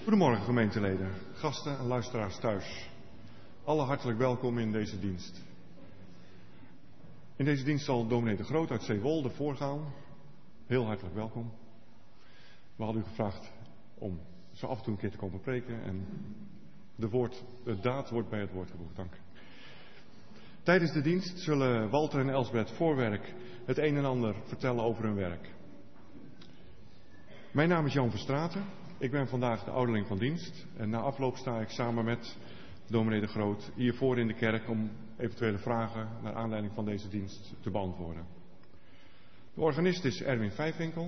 Goedemorgen gemeenteleden, gasten en luisteraars thuis. Alle hartelijk welkom in deze dienst. In deze dienst zal dominee De Groot uit Zeewolde voorgaan. Heel hartelijk welkom. We hadden u gevraagd om zo af en toe een keer te komen preken en de daad wordt bij het woord gevoegd. Dank. Tijdens de dienst zullen Walter en Elsbeth Voorwerk het een en ander vertellen over hun werk. Mijn naam is Jan Verstraeten. Ik ben vandaag de ouderling van dienst en na afloop sta ik samen met dominee De Groot hiervoor in de kerk om eventuele vragen naar aanleiding van deze dienst te beantwoorden. De organist is Erwin Vijfwinkel.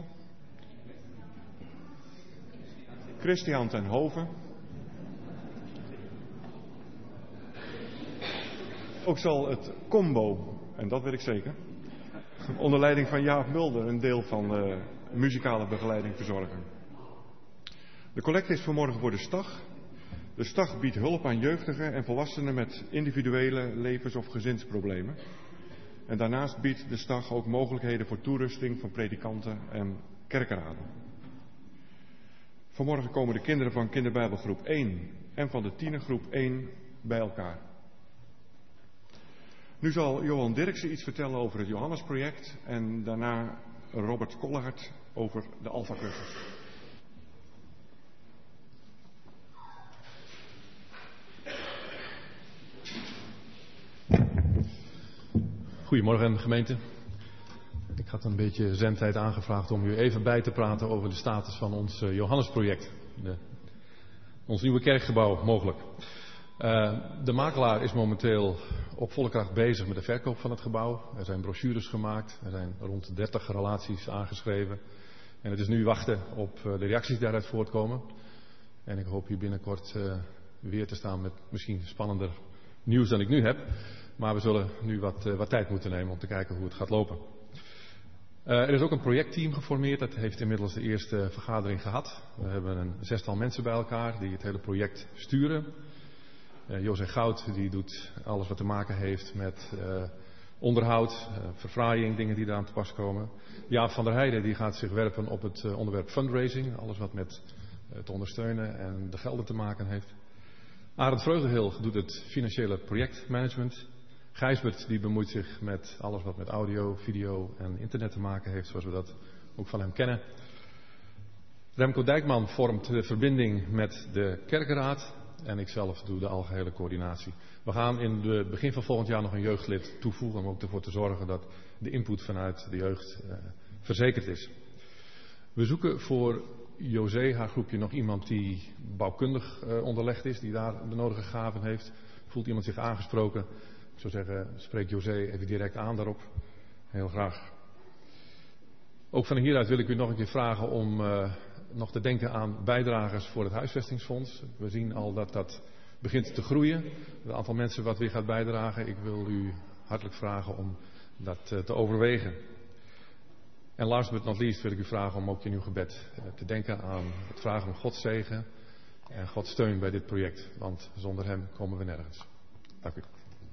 Christian ten Hoven. Ook zal het combo, en dat weet ik zeker, onder leiding van Jaap Mulder een deel van de muzikale begeleiding verzorgen. De collecte is vanmorgen voor de STAG. De STAG biedt hulp aan jeugdigen en volwassenen met individuele levens- of gezinsproblemen. En daarnaast biedt de STAG ook mogelijkheden voor toerusting van predikanten en kerkenraden. Vanmorgen komen de kinderen van kinderbijbelgroep 1 en van de tienergroep 1 bij elkaar. Nu zal Johan Dirksen iets vertellen over het Johannesproject en daarna Robert Kollehart over de Alpha-cursus. Goedemorgen gemeente. Ik had een beetje zendtijd aangevraagd om u even bij te praten over de status van ons Johannesproject. Ons nieuwe kerkgebouw mogelijk. De makelaar is momenteel op volle kracht bezig met de verkoop van het gebouw. Er zijn brochures gemaakt, er zijn rond 30 relaties aangeschreven. En het is nu wachten op de reacties die daaruit voortkomen. En ik hoop hier binnenkort weer te staan met misschien spannender nieuws dan ik nu heb. Maar we zullen nu wat tijd moeten nemen om te kijken hoe het gaat lopen. Er is ook een projectteam geformeerd. Dat heeft inmiddels de eerste vergadering gehad. We hebben een 6-tal mensen bij elkaar die het hele project sturen. José Goud die doet alles wat te maken heeft met onderhoud, verfraaiing, dingen die daar aan te pas komen. Jaap van der Heijden die gaat zich werpen op het onderwerp fundraising. Alles wat met het ondersteunen en de gelden te maken heeft. Arend Vreugdehil doet het financiële projectmanagement. Gijsbert die bemoeit zich met alles wat met audio, video en internet te maken heeft, zoals we dat ook van hem kennen. Remco Dijkman vormt de verbinding met de kerkenraad en ikzelf doe de algehele coördinatie. We gaan in het begin van volgend jaar nog een jeugdlid toevoegen om ook ervoor te zorgen dat de input vanuit de jeugd verzekerd is. We zoeken voor José, haar groepje, nog iemand die bouwkundig onderlegd is, die daar de nodige gaven heeft. Voelt iemand zich aangesproken? Ik zou zeggen, spreek José even direct aan daarop. Heel graag. Ook van hieruit wil ik u nog een keer vragen om nog te denken aan bijdragers voor het huisvestingsfonds. We zien al dat dat begint te groeien. Het aantal mensen wat weer gaat bijdragen. Ik wil u hartelijk vragen om dat te overwegen. En last but not least wil ik u vragen om ook in uw gebed te denken aan het vragen om Gods zegen en Gods steun bij dit project. Want zonder hem komen we nergens. Dank u.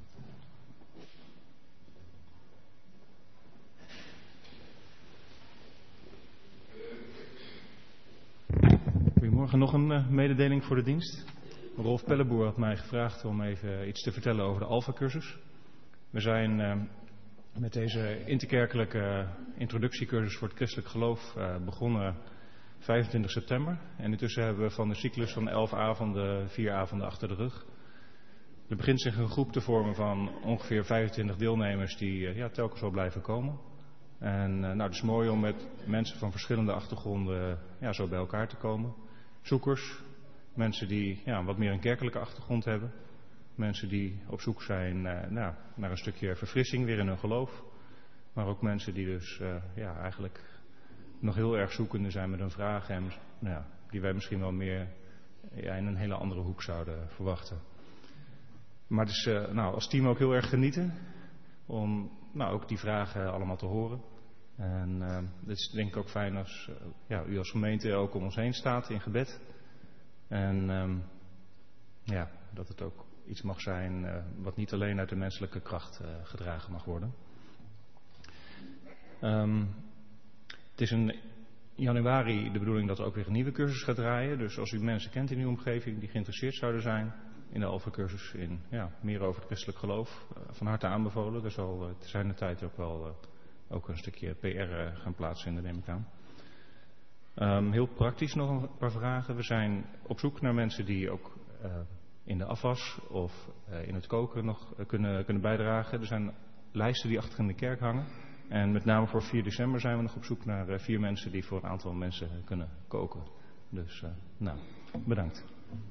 Goedemorgen, nog een mededeling voor de dienst. Rolf Pelleboer had mij gevraagd om even iets te vertellen over de Alpha-cursus. We zijn met deze interkerkelijke introductiecursus voor het christelijk geloof begonnen 25 september. En intussen hebben we van de cyclus van 11 avonden 4 avonden achter de rug. Er begint zich een groep te vormen van ongeveer 25 deelnemers die telkens wel blijven komen. En het is mooi om met mensen van verschillende achtergronden zo bij elkaar te komen. Zoekers, mensen die wat meer een kerkelijke achtergrond hebben. Mensen die op zoek zijn naar een stukje verfrissing weer in hun geloof. Maar ook mensen die dus eigenlijk nog heel erg zoekende zijn met hun vragen. En die wij misschien wel meer in een hele andere hoek zouden verwachten. Maar het is als team ook heel erg genieten om ook die vragen allemaal te horen. En het is denk ik ook fijn als u als gemeente ook om ons heen staat in gebed. En dat het ook iets mag zijn wat niet alleen uit de menselijke kracht gedragen mag worden. Het is een januari de bedoeling dat er ook weer een nieuwe cursus gaat draaien. Dus als u mensen kent in uw omgeving die geïnteresseerd zouden zijn in de Alpha-cursus, in meer over het christelijk geloof, van harte aanbevolen. Er zal te zijner tijd ook wel ook een stukje PR gaan plaatsvinden, neem ik aan. Heel praktisch nog een paar vragen. We zijn op zoek naar mensen die ook in de afwas of in het koken nog kunnen bijdragen. Er zijn lijsten die achter in de kerk hangen. En met name voor 4 december zijn we nog op zoek naar 4 mensen die voor een aantal mensen kunnen koken. Dus bedankt.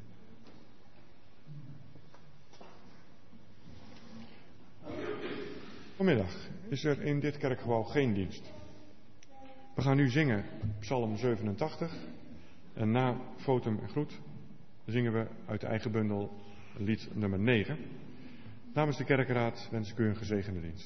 Vanmiddag is er in dit kerkgebouw geen dienst. We gaan nu zingen Psalm 87 en na Fotum en Groet zingen we uit de eigen bundel lied nummer 9. Namens de kerkenraad wens ik u een gezegende dienst.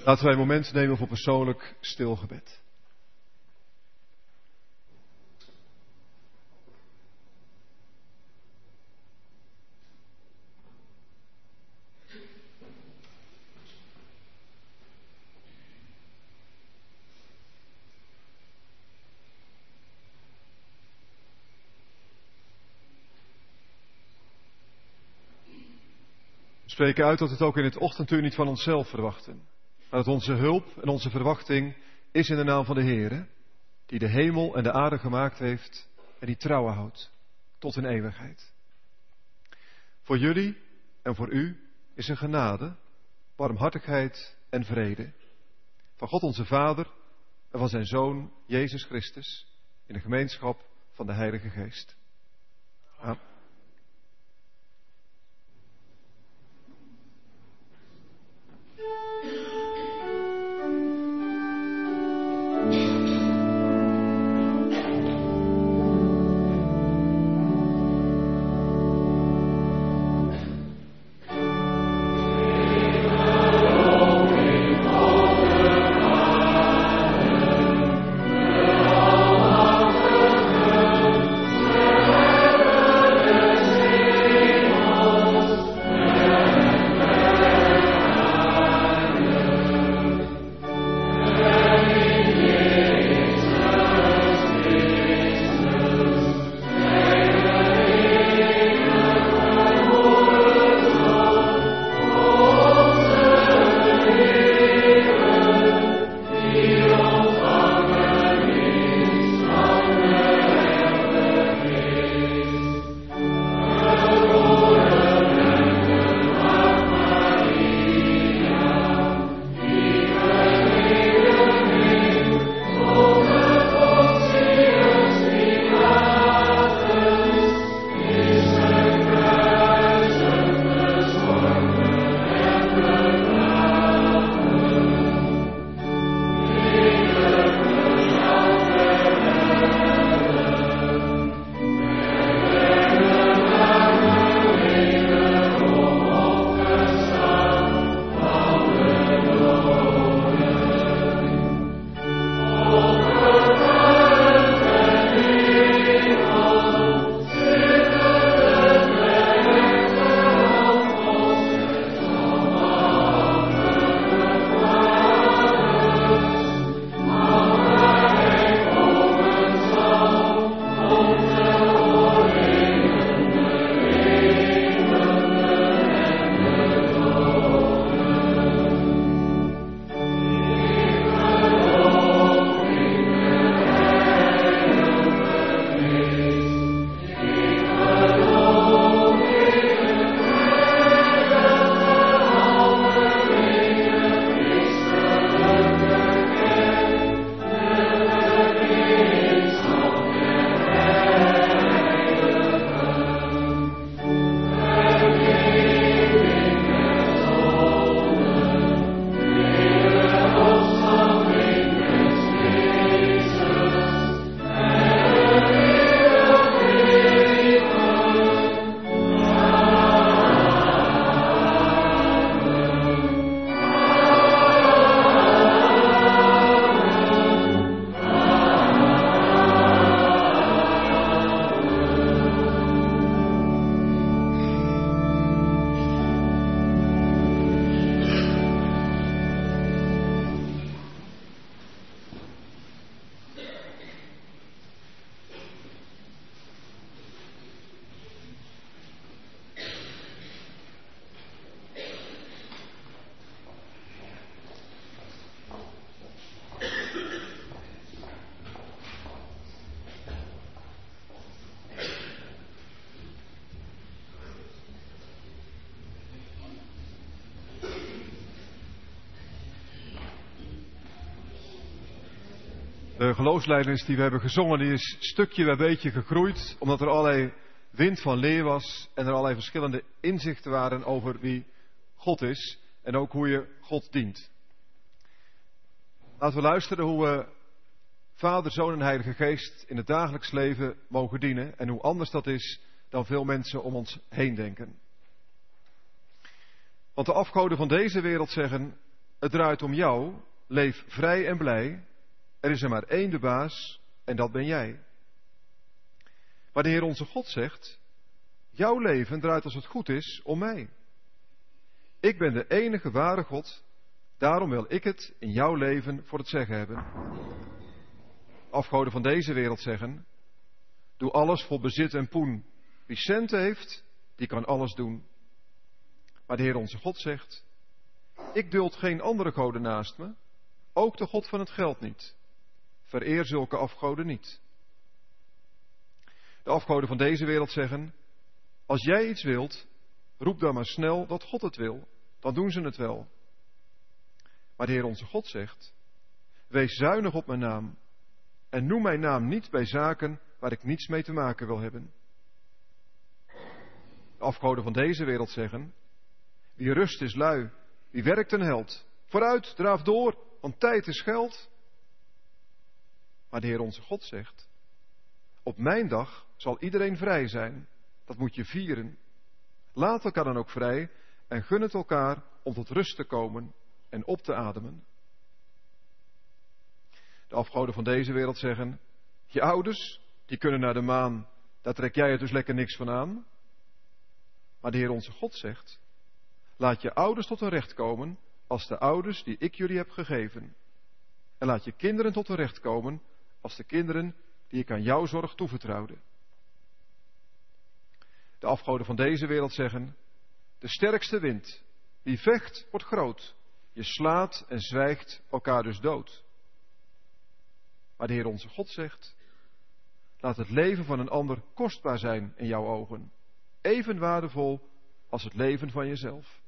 Laten wij een moment nemen voor persoonlijk stil gebed. We spreken uit dat we het ook in het ochtenduur niet van onszelf verwachten. Maar dat onze hulp en onze verwachting is in de naam van de Heere, die de hemel en de aarde gemaakt heeft en die trouwen houdt tot in eeuwigheid. Voor jullie en voor u is er genade, barmhartigheid en vrede. Van God onze Vader en van zijn Zoon Jezus Christus in de gemeenschap van de Heilige Geest. Amen. De geloofslijdenis die we hebben gezongen, die is stukje bij beetje gegroeid, omdat er allerlei wind van leer was en er allerlei verschillende inzichten waren over wie God is en ook hoe je God dient. Laten we luisteren hoe we Vader, Zoon en Heilige Geest in het dagelijks leven mogen dienen en hoe anders dat is dan veel mensen om ons heen denken. Want de afgoden van deze wereld zeggen, Het draait om jou, leef vrij en blij. Er is er maar één de baas en dat ben jij. Maar de Heer onze God zegt, jouw leven draait als het goed is om mij. Ik ben de enige ware God, daarom wil ik het in jouw leven voor het zeggen hebben. Afgoden van deze wereld zeggen, doe alles voor bezit en poen. Wie centen heeft, die kan alles doen. Maar de Heer onze God zegt, ik duld geen andere goden naast me, ook de God van het geld niet. Vereer zulke afgoden niet. De afgoden van deze wereld zeggen, als jij iets wilt, roep dan maar snel dat God het wil, dan doen ze het wel. Maar de Heer onze God zegt, wees zuinig op mijn naam en noem mijn naam niet bij zaken waar ik niets mee te maken wil hebben. De afgoden van deze wereld zeggen, wie rust is lui, wie werkt een held. Vooruit, draaf door, want tijd is geld. Maar de Heer onze God zegt, op mijn dag zal iedereen vrij zijn. Dat moet je vieren. Laat elkaar dan ook vrij en gun het elkaar om tot rust te komen en op te ademen. De afgoden van deze wereld zeggen, je ouders, die kunnen naar de maan, daar trek jij er dus lekker niks van aan. Maar de Heer onze God zegt, laat je ouders tot hun recht komen als de ouders die ik jullie heb gegeven. En laat je kinderen tot hun recht komen als de kinderen die ik aan jouw zorg toevertrouwde. De afgoden van deze wereld zeggen, de sterkste wint, wie vecht wordt groot, je slaat en zwijgt elkaar dus dood. Maar de Heer onze God zegt, laat het leven van een ander kostbaar zijn in jouw ogen, even waardevol als het leven van jezelf.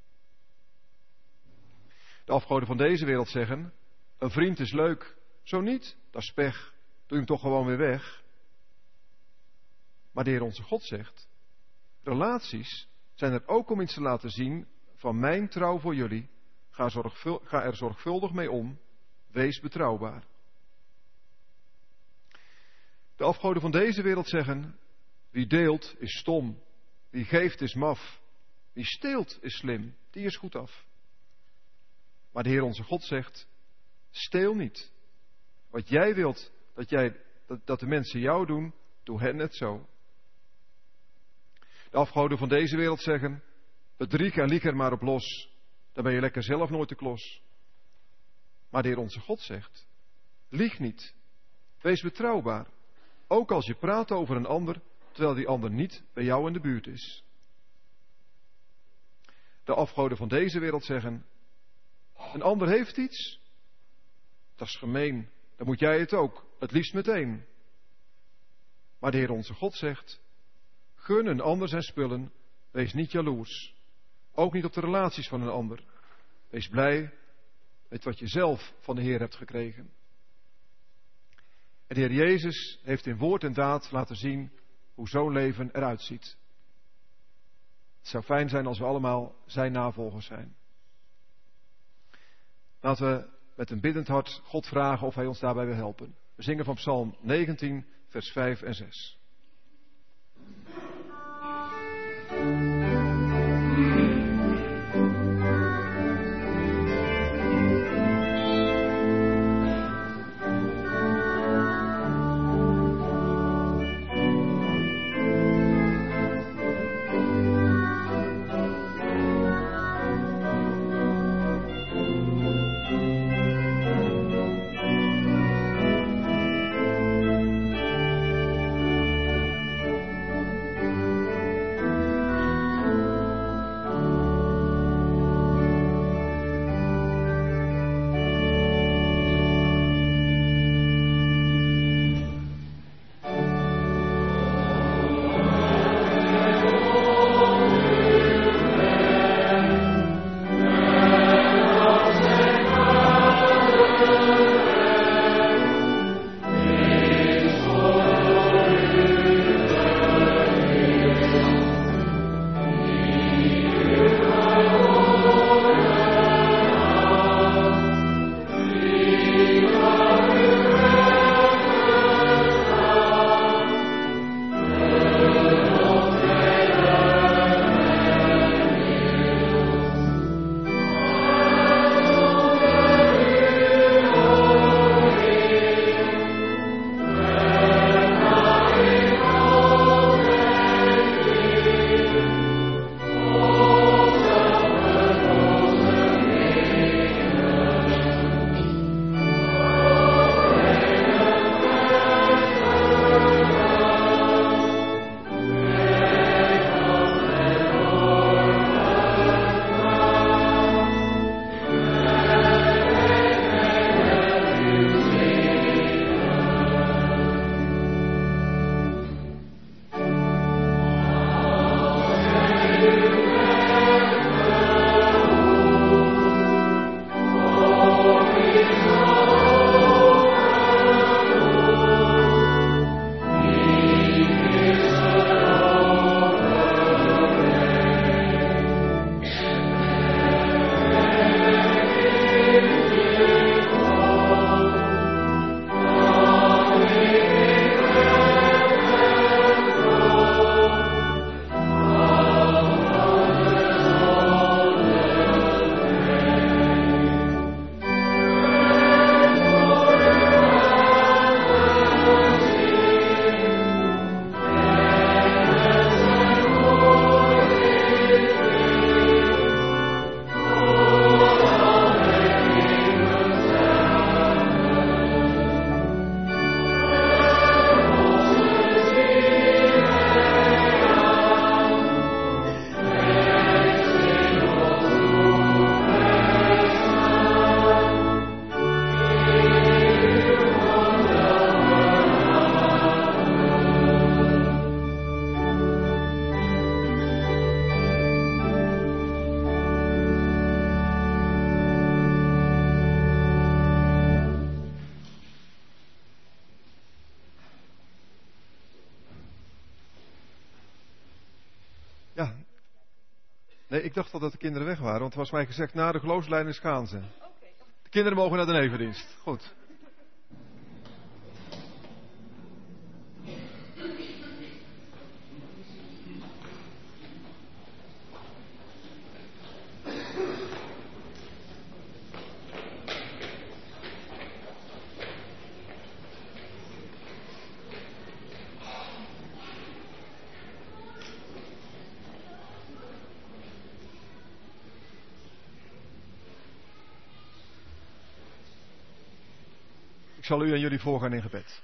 De afgoden van deze wereld zeggen, een vriend is leuk, zo niet, dat is pech, doe hem toch gewoon weer weg. Maar de Heer onze God zegt, relaties zijn er ook om iets te laten zien van mijn trouw voor jullie. Ga er zorgvuldig mee om, wees betrouwbaar. De afgoden van deze wereld zeggen, wie deelt is stom, wie geeft is maf, wie steelt is slim, die is goed af. Maar de Heer onze God zegt, steel niet. Wat jij wilt dat de mensen jou doen, doe hen het zo. De afgoden van deze wereld zeggen, bedrieg en lieg er maar op los, dan ben je lekker zelf nooit de klos. Maar de Heer onze God zegt, lieg niet, wees betrouwbaar, ook als je praat over een ander, terwijl die ander niet bij jou in de buurt is. De afgoden van deze wereld zeggen, een ander heeft iets, dat is gemeen, dan moet jij het ook, het liefst meteen. Maar de Heer onze God zegt, gun een ander zijn spullen, wees niet jaloers, ook niet op de relaties van een ander. Wees blij met wat je zelf van de Heer hebt gekregen. En de Heer Jezus heeft in woord en daad laten zien hoe zo'n leven eruit ziet. Het zou fijn zijn als we allemaal zijn navolgers zijn. Laten we met een biddend hart God vragen of Hij ons daarbij wil helpen. We zingen van Psalm 19, vers 5 en 6. Nee, ik dacht al dat de kinderen weg waren, want er was mij gezegd, na de geloofsleiders gaan ze. De kinderen mogen naar de nevendienst. Goed. Ik zal u en jullie voorgaan in gebed.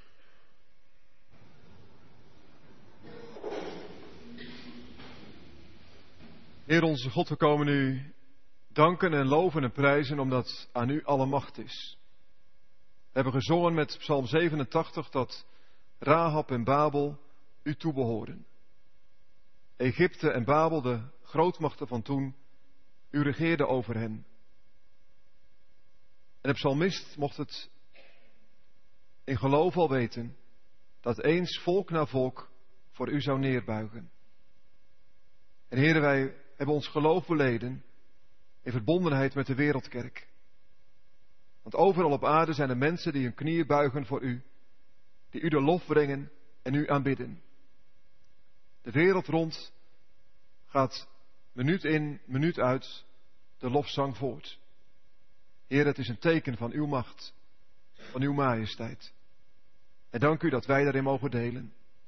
Heer onze God, we komen u danken en loven en prijzen omdat aan u alle macht is. We hebben gezongen met Psalm 87 dat Rahab en Babel u toebehoren. Egypte en Babel, de grootmachten van toen, u regeerde over hen. En de psalmist mocht het in geloof al weten dat eens volk na volk voor u zou neerbuigen. En heren, wij hebben ons geloof beleden in verbondenheid met de wereldkerk. Want overal op aarde zijn er mensen die hun knieën buigen voor u, die u de lof brengen en u aanbidden. De wereld rond gaat minuut in, minuut uit de lofzang voort. Heer, het is een teken van uw macht, van uw majesteit. En dank u dat wij daarin mogen delen.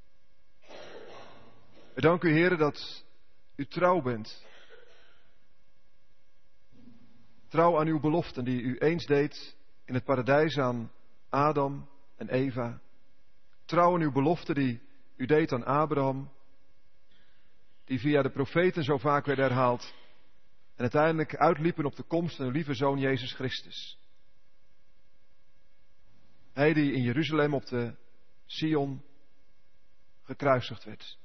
En dank u, Heer, dat u trouw bent. Trouw aan uw beloften die u eens deed in het paradijs aan Adam en Eva. Trouw aan uw beloften die u deed aan Abraham, die via de profeten zo vaak werden herhaald en uiteindelijk uitliepen op de komst van uw lieve Zoon Jezus Christus. Hij die in Jeruzalem op de Sion gekruisigd werd.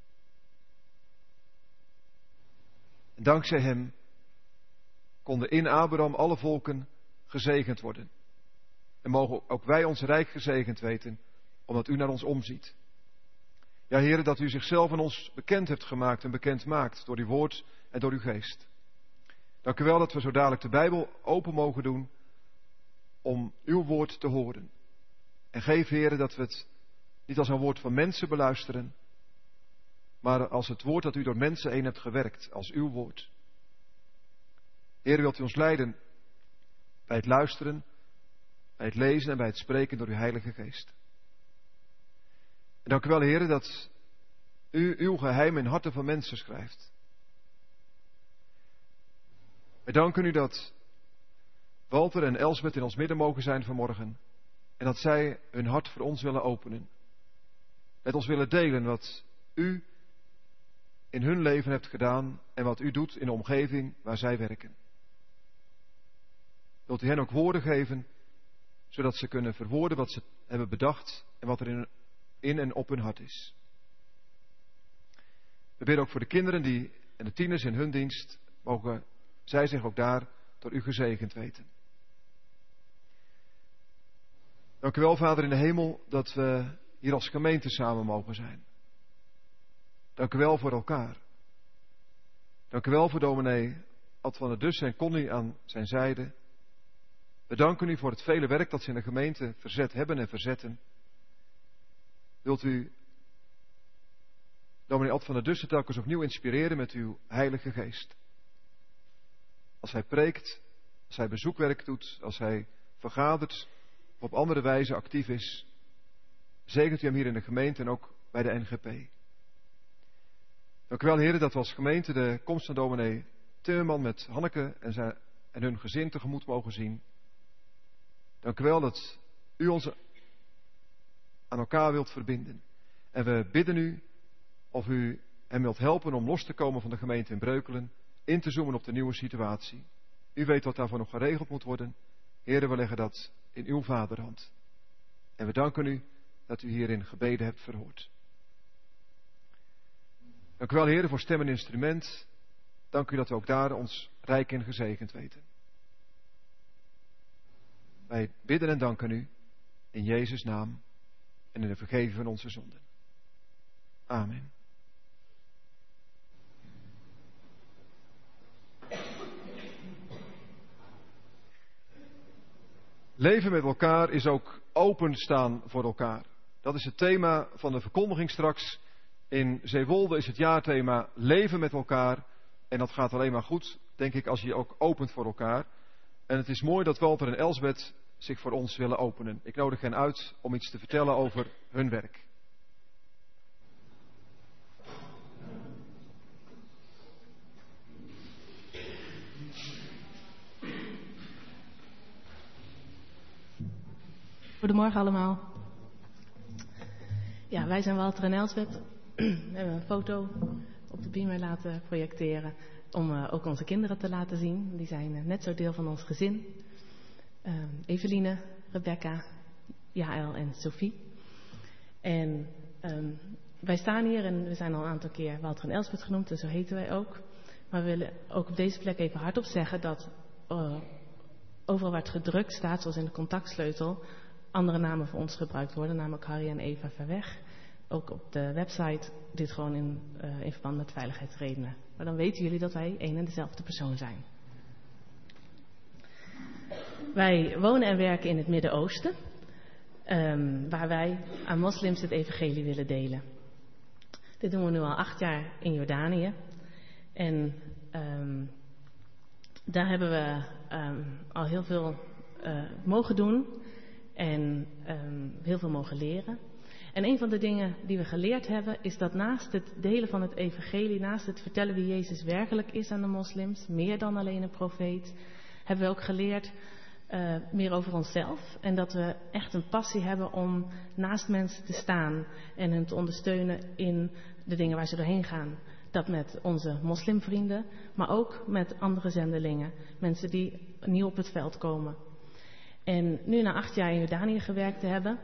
En dankzij hem konden in Abraham alle volken gezegend worden. En mogen ook wij ons rijk gezegend weten, omdat u naar ons omziet. Ja, Heere, dat u zichzelf aan ons bekend hebt gemaakt en bekend maakt door uw woord en door uw geest. Dank u wel dat we zo dadelijk de Bijbel open mogen doen om uw woord te horen. En geef, Heere, dat we het niet als een woord van mensen beluisteren, maar als het woord dat u door mensen heen hebt gewerkt, als uw woord. Heer, wilt u ons leiden bij het luisteren, bij het lezen en bij het spreken door uw Heilige Geest. En dank u wel, Heer, dat u uw geheim in harten van mensen schrijft. Wij danken u dat Walter en Elsbeth in ons midden mogen zijn vanmorgen. En dat zij hun hart voor ons willen openen. Met ons willen delen wat u in hun leven hebt gedaan en wat u doet in de omgeving waar zij werken. Wilt u hen ook woorden geven, zodat ze kunnen verwoorden wat ze hebben bedacht en wat er in en op hun hart is. We bidden ook voor de kinderen en de tieners in hun dienst, mogen zij zich ook daar door u gezegend weten. Dank u wel, Vader in de hemel, dat we hier als gemeente samen mogen zijn. Dank u wel voor elkaar. Dank u wel voor dominee Ad van der Dussen en Connie aan zijn zijde. We danken u voor het vele werk dat ze in de gemeente verzet hebben en verzetten. Wilt u dominee Ad van der Dussen telkens opnieuw inspireren met uw Heilige Geest. Als hij preekt, als hij bezoekwerk doet, als hij vergadert, op andere wijze actief is, zegent u hem hier in de gemeente en ook bij de NGP. Dank u wel, heren, dat we als gemeente de komst van dominee Timmerman met Hanneke en hun gezin tegemoet mogen zien. Dank u wel dat u ons aan elkaar wilt verbinden. En we bidden u of u hem wilt helpen om los te komen van de gemeente in Breukelen, in te zoomen op de nieuwe situatie. U weet wat daarvoor nog geregeld moet worden. Heren, we leggen dat in uw vaderhand. En we danken u dat u hierin gebeden hebt verhoord. Dank u wel, heren, voor stem en instrument. Dank u dat we ook daar ons rijk in gezegend weten. Wij bidden en danken u in Jezus' naam en in de vergeving van onze zonden. Amen. Leven met elkaar is ook openstaan voor elkaar. Dat is het thema van de verkondiging straks. In Zeewolde is het jaarthema leven met elkaar. En dat gaat alleen maar goed, denk ik, als je je ook opent voor elkaar. En het is mooi dat Walter en Elsbeth zich voor ons willen openen. Ik nodig hen uit om iets te vertellen over hun werk. Goedemorgen allemaal. Ja, wij zijn Walter en Elsbeth. We hebben een foto op de beamer laten projecteren om ook onze kinderen te laten zien. Die zijn net zo deel van ons gezin. Eveline, Rebecca, Jaël en Sophie. En wij staan hier en we zijn al een aantal keer Walter en Elsbeth genoemd en zo heten wij ook. Maar we willen ook op deze plek even hardop zeggen dat overal waar het gedrukt staat, zoals in de contactsleutel, andere namen voor ons gebruikt worden, namelijk Harry en Eva Verweg. Ook op de website dit gewoon in verband met veiligheidsredenen. Maar dan weten jullie dat wij één en dezelfde persoon zijn. Wij wonen en werken in het Midden-Oosten, waar wij aan moslims het evangelie willen delen. Dit doen we nu al 8 jaar in Jordanië. En daar hebben we al heel veel mogen doen en heel veel mogen leren. En een van de dingen die we geleerd hebben is dat naast het delen van het evangelie, naast het vertellen wie Jezus werkelijk is aan de moslims, meer dan alleen een profeet, hebben we ook geleerd meer over onszelf. En dat we echt een passie hebben om naast mensen te staan en hen te ondersteunen in de dingen waar ze doorheen gaan. Dat met onze moslimvrienden, maar ook met andere zendelingen. Mensen die nieuw op het veld komen. En nu na 8 jaar in Jordanië gewerkt te hebben,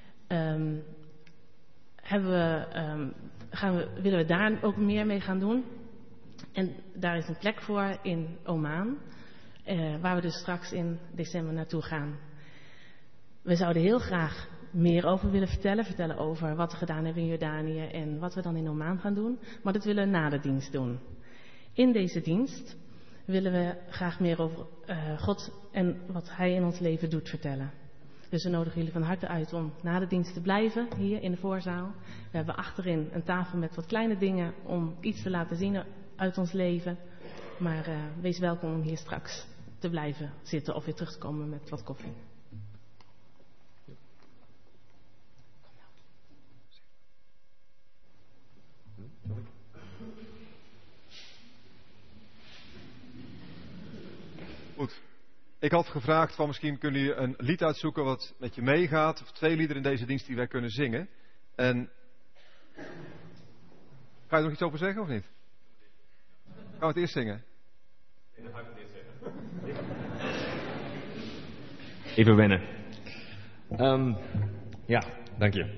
willen we daar ook meer mee gaan doen. En daar is een plek voor in Oman, waar we dus straks in december naartoe gaan. We zouden heel graag meer over willen vertellen over wat we gedaan hebben in Jordanië en wat we dan in Oman gaan doen. Maar dat willen we na de dienst doen. In deze dienst willen we graag meer over God en wat Hij in ons leven doet vertellen. Dus we nodigen jullie van harte uit om na de dienst te blijven hier in de voorzaal. We hebben achterin een tafel met wat kleine dingen om iets te laten zien uit ons leven. Maar wees welkom om hier straks te blijven zitten of weer terug te komen met wat koffie. Goed. Ik had gevraagd van misschien kunnen jullie een lied uitzoeken wat met je meegaat. Of 2 liederen in deze dienst die wij kunnen zingen. En ga je er nog iets over zeggen of niet? Gaan we het eerst zingen? Even wennen. Ja, dank je.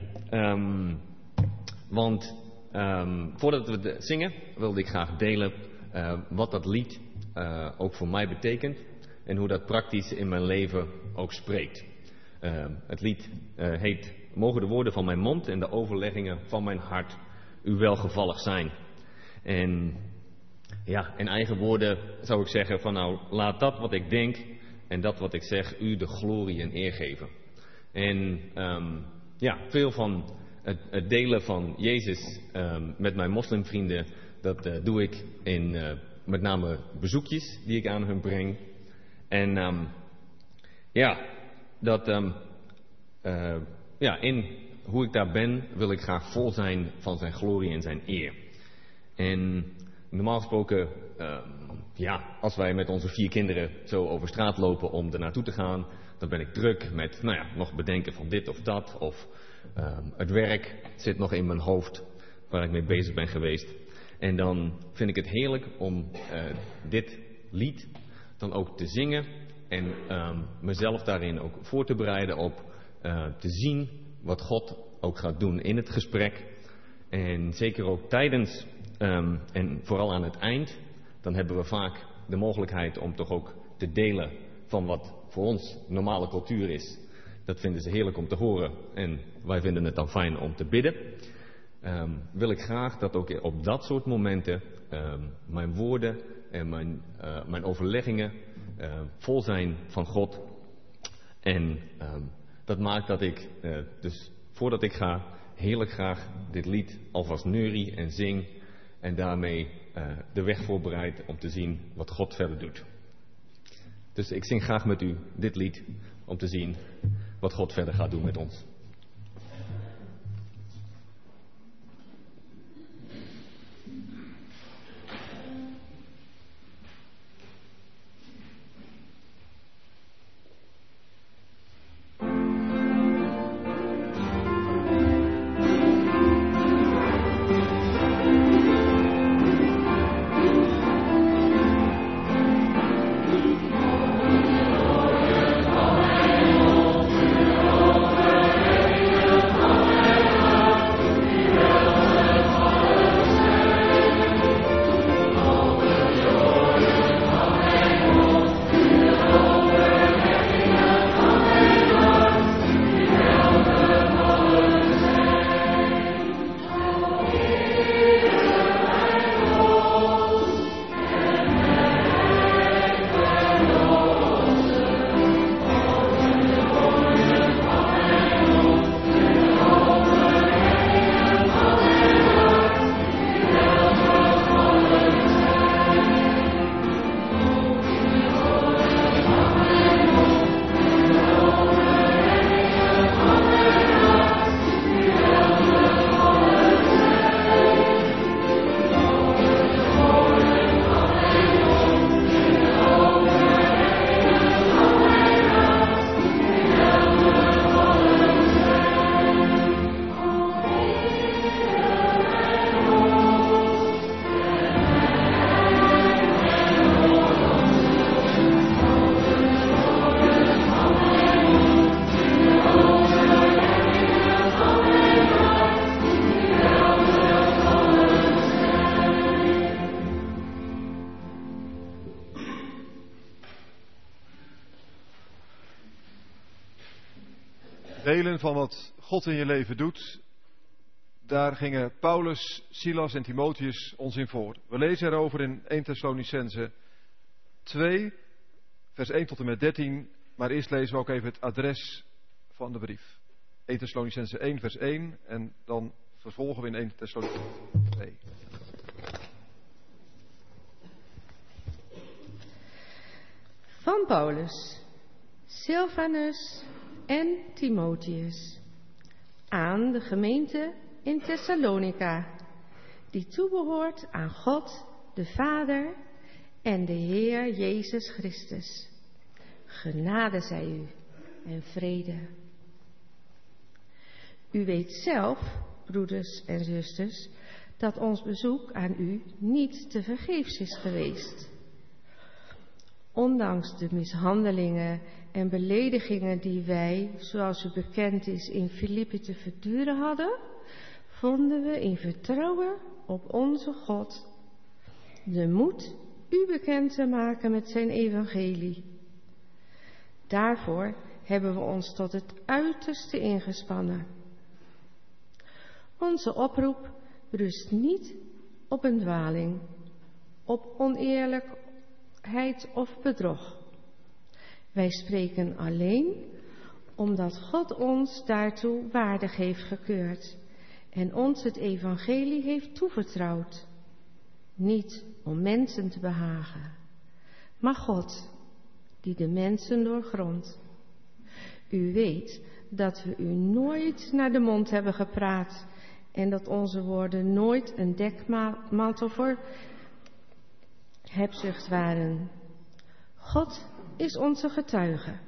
Want voordat we het zingen wilde ik graag delen wat dat lied ook voor mij betekent. En hoe dat praktisch in mijn leven ook spreekt. Het lied heet Mogen de woorden van mijn mond en de overleggingen van mijn hart u welgevallig zijn. En ja, in eigen woorden zou ik zeggen van nou, laat dat wat ik denk en dat wat ik zeg u de glorie en eer geven. En ja, veel van het delen van Jezus met mijn moslimvrienden, dat doe ik in met name bezoekjes die ik aan hun breng. En ja, dat in hoe ik daar ben, wil ik graag vol zijn van zijn glorie en zijn eer. En normaal gesproken, ja, als wij met onze 4 kinderen zo over straat lopen om er naartoe te gaan, dan ben ik druk met, nou ja, nog bedenken van dit of dat. Of het werk zit nog in mijn hoofd waar ik mee bezig ben geweest. En dan vind ik het heerlijk om dit lied dan ook te zingen en mezelf daarin ook voor te bereiden op te zien wat God ook gaat doen in het gesprek. En zeker ook tijdens en vooral aan het eind, dan hebben we vaak de mogelijkheid om toch ook te delen van wat voor ons normale cultuur is. Dat vinden ze heerlijk om te horen en wij vinden het dan fijn om te bidden. Wil ik graag dat ook op dat soort momenten mijn woorden en mijn overleggingen vol zijn van God. En dat maakt dat ik, dus voordat ik ga, heerlijk graag dit lied alvast neurie en zing. En daarmee de weg voorbereid om te zien wat God verder doet. Dus ik zing graag met u dit lied om te zien wat God verder gaat doen met ons. Delen van wat God in je leven doet, daar gingen Paulus, Silas en Timotheus ons in voor. We lezen erover in 1 Thessalonicenzen 2, vers 1 tot en met 13. Maar eerst lezen we ook even het adres van de brief. 1 Thessalonicenzen 1, vers 1 en dan vervolgen we in 1 Thessalonicenzen 2. Van Paulus, Silvanus en Timotheus, aan de gemeente in Thessalonica, die toebehoort aan God, de Vader en de Heer Jezus Christus. Genade zij u en vrede. U weet zelf, broeders en zusters, dat ons bezoek aan u niet tevergeefs is geweest. Ondanks de mishandelingen en beledigingen die wij, zoals u bekend is, in Filippi te verduren hadden, vonden we in vertrouwen op onze God de moed u bekend te maken met zijn evangelie. Daarvoor hebben we ons tot het uiterste ingespannen. Onze oproep rust niet op een dwaling, op oneerlijkheid of bedrog. Wij spreken alleen omdat God ons daartoe waardig heeft gekeurd en ons het evangelie heeft toevertrouwd. Niet om mensen te behagen, maar God, die de mensen doorgrondt. U weet dat we u nooit naar de mond hebben gepraat en dat onze woorden nooit een dekmantel voor hebzucht waren. God is onze getuige.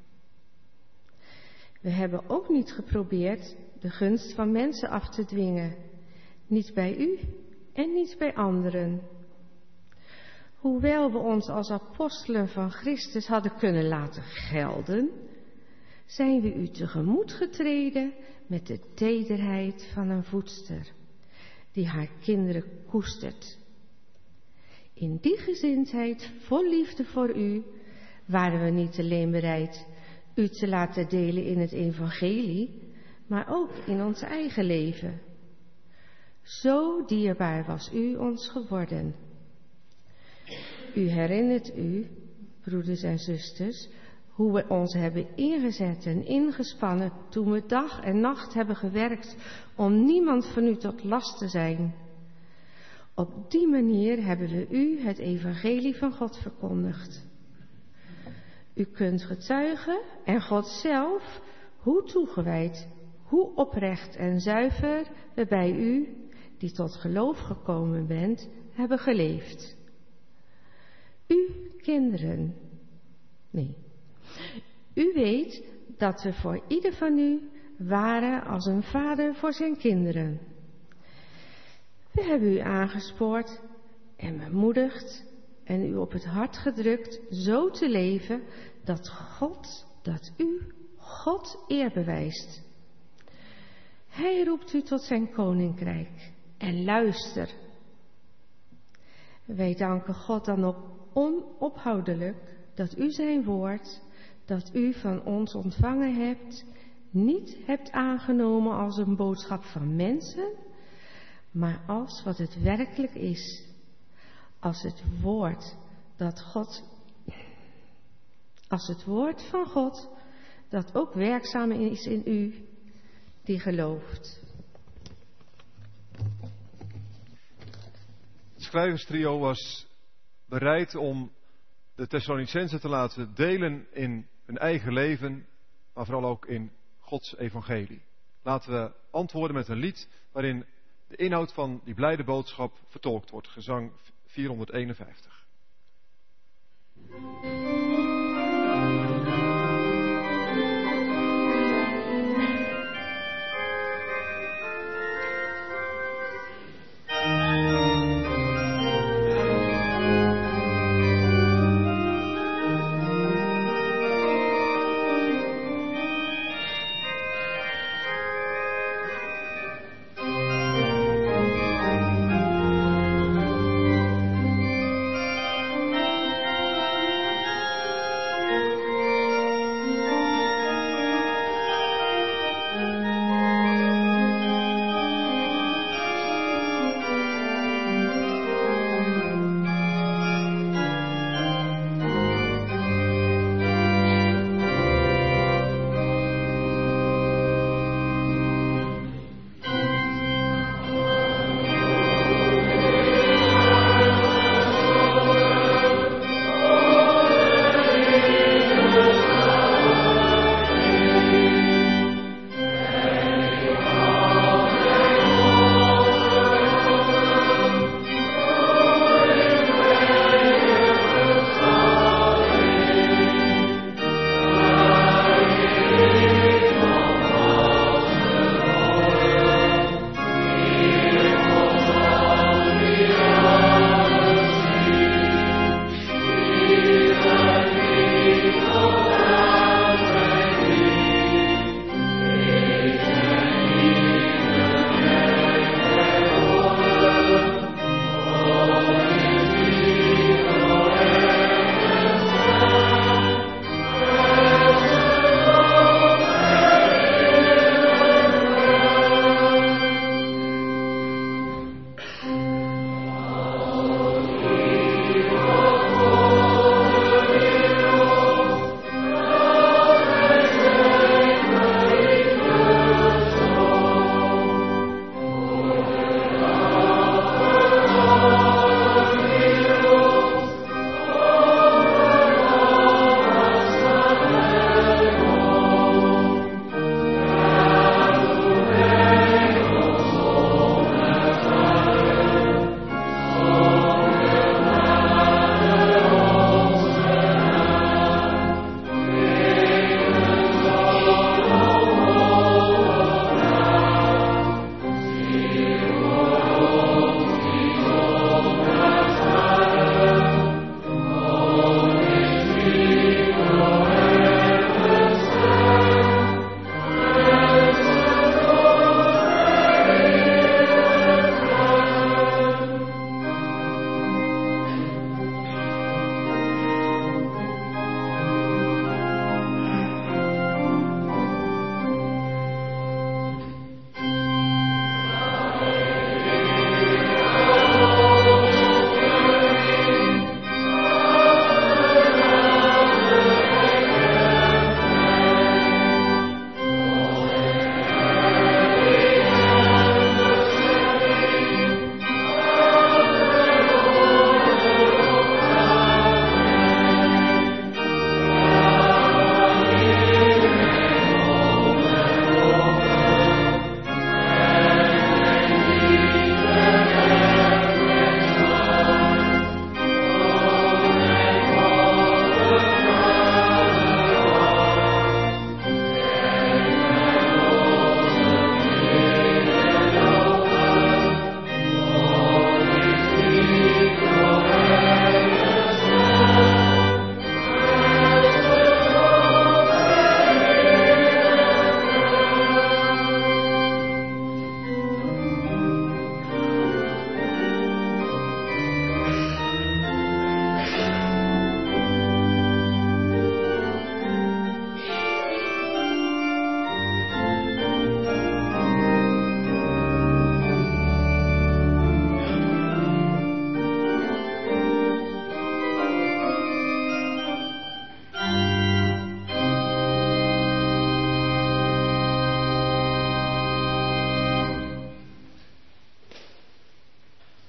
We hebben ook niet geprobeerd de gunst van mensen af te dwingen, niet bij u en niet bij anderen. Hoewel we ons als apostelen van Christus hadden kunnen laten gelden, zijn we u tegemoet getreden met de tederheid van een voedster, die haar kinderen koestert. In die gezindheid, vol liefde voor u, waren we niet alleen bereid u te laten delen in het evangelie, maar ook in ons eigen leven. Zo dierbaar was u ons geworden. U herinnert u, broeders en zusters, hoe we ons hebben ingezet en ingespannen toen we dag en nacht hebben gewerkt om niemand van u tot last te zijn. Op die manier hebben we u het evangelie van God verkondigd. U kunt getuigen en God zelf hoe toegewijd, hoe oprecht en zuiver we bij u, die tot geloof gekomen bent, hebben geleefd. U kinderen, u weet dat we voor ieder van u waren als een vader voor zijn kinderen. We hebben u aangespoord en bemoedigd en u op het hart gedrukt zo te leven dat u God eer bewijst. Hij roept u tot zijn koninkrijk en luister. Wij danken God dan ook onophoudelijk dat u zijn woord, dat u van ons ontvangen hebt, niet hebt aangenomen als een boodschap van mensen, maar als wat het werkelijk is, als het woord van God, dat ook werkzaam is in u, die gelooft. Het schrijverstrio was bereid om de Thessalonicenzen te laten delen in hun eigen leven, maar vooral ook in Gods evangelie. Laten we antwoorden met een lied waarin de inhoud van die blijde boodschap vertolkt wordt. Gezang 451.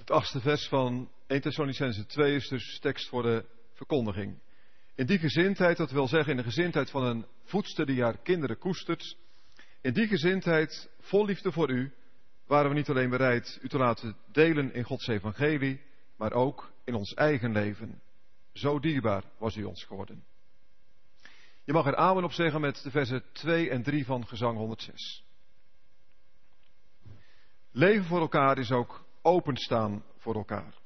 Het 8e vers van 1 Thessalonicenzen 2 is dus tekst voor de verkondiging. In die gezindheid, dat wil zeggen in de gezindheid van een voedster die haar kinderen koestert. In die gezindheid, vol liefde voor u, waren we niet alleen bereid u te laten delen in Gods evangelie, maar ook in ons eigen leven. Zo dierbaar was u ons geworden. Je mag er amen op zeggen met de versen 2 en 3 van Gezang 106. Leven voor elkaar is ook openstaan voor elkaar.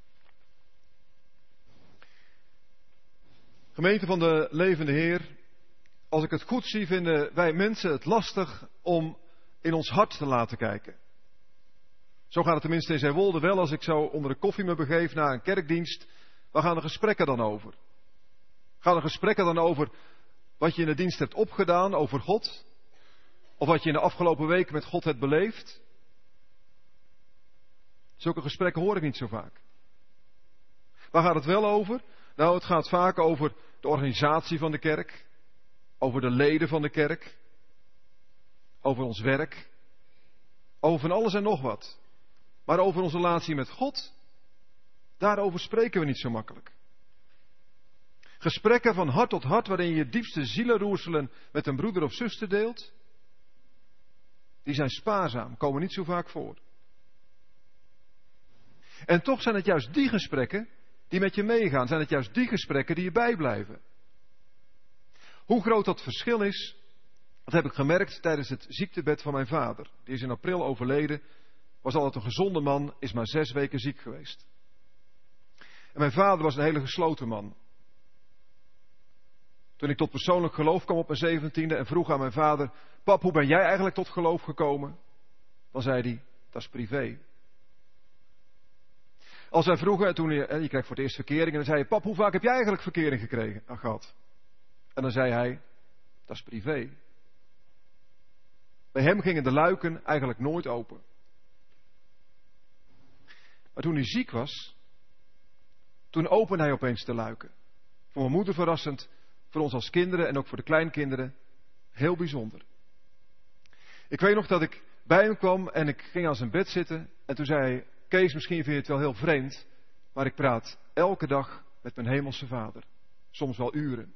Gemeente van de levende Heer, als ik het goed zie, vinden wij mensen het lastig om in ons hart te laten kijken. Zo gaat het tenminste in Zeewolde wel als ik zo onder de koffie me begeef na een kerkdienst. Waar gaan de gesprekken dan over? Gaan de gesprekken dan over wat je in de dienst hebt opgedaan, over God? Of wat je in de afgelopen week met God hebt beleefd? Zulke gesprekken hoor ik niet zo vaak. Waar gaat het wel over? Nou, het gaat vaak over de organisatie van de kerk, over de leden van de kerk, over ons werk, over van alles en nog wat. Maar over onze relatie met God, daarover spreken we niet zo makkelijk. Gesprekken van hart tot hart, waarin je je diepste zielenroerselen met een broeder of zuster deelt, die zijn spaarzaam, komen niet zo vaak voor. En toch zijn het juist die gesprekken die met je meegaan, zijn het juist die gesprekken die je bijblijven. Hoe groot dat verschil is, dat heb ik gemerkt tijdens het ziektebed van mijn vader. Die is in april overleden, was altijd een gezonde man, is maar 6 weken ziek geweest. En mijn vader was een hele gesloten man. Toen ik tot persoonlijk geloof kwam op mijn 17e en vroeg aan mijn vader: pap, hoe ben jij eigenlijk tot geloof gekomen? Dan zei hij: dat is privé. Als wij vroegen, en toen je krijgt voor het eerst verkering, en dan zei je: pap, hoe vaak heb jij eigenlijk verkering gehad? En dan zei hij: dat is privé. Bij hem gingen de luiken eigenlijk nooit open. Maar toen hij ziek was, toen opende hij opeens de luiken. Voor mijn moeder verrassend, voor ons als kinderen en ook voor de kleinkinderen heel bijzonder. Ik weet nog dat ik bij hem kwam en ik ging aan zijn bed zitten en toen zei hij: Kees, misschien vind je het wel heel vreemd, maar ik praat elke dag met mijn hemelse vader. Soms wel uren.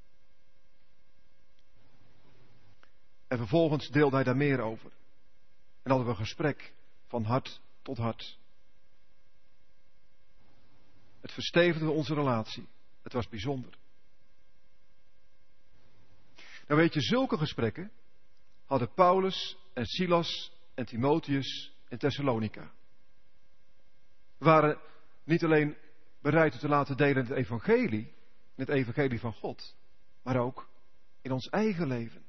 En vervolgens deelde hij daar meer over. En hadden we een gesprek van hart tot hart. Het verstevigde onze relatie. Het was bijzonder. Nou weet je, zulke gesprekken hadden Paulus en Silas en Timotheus in Thessalonica. We waren niet alleen bereid te laten delen in het evangelie van God, maar ook in ons eigen leven.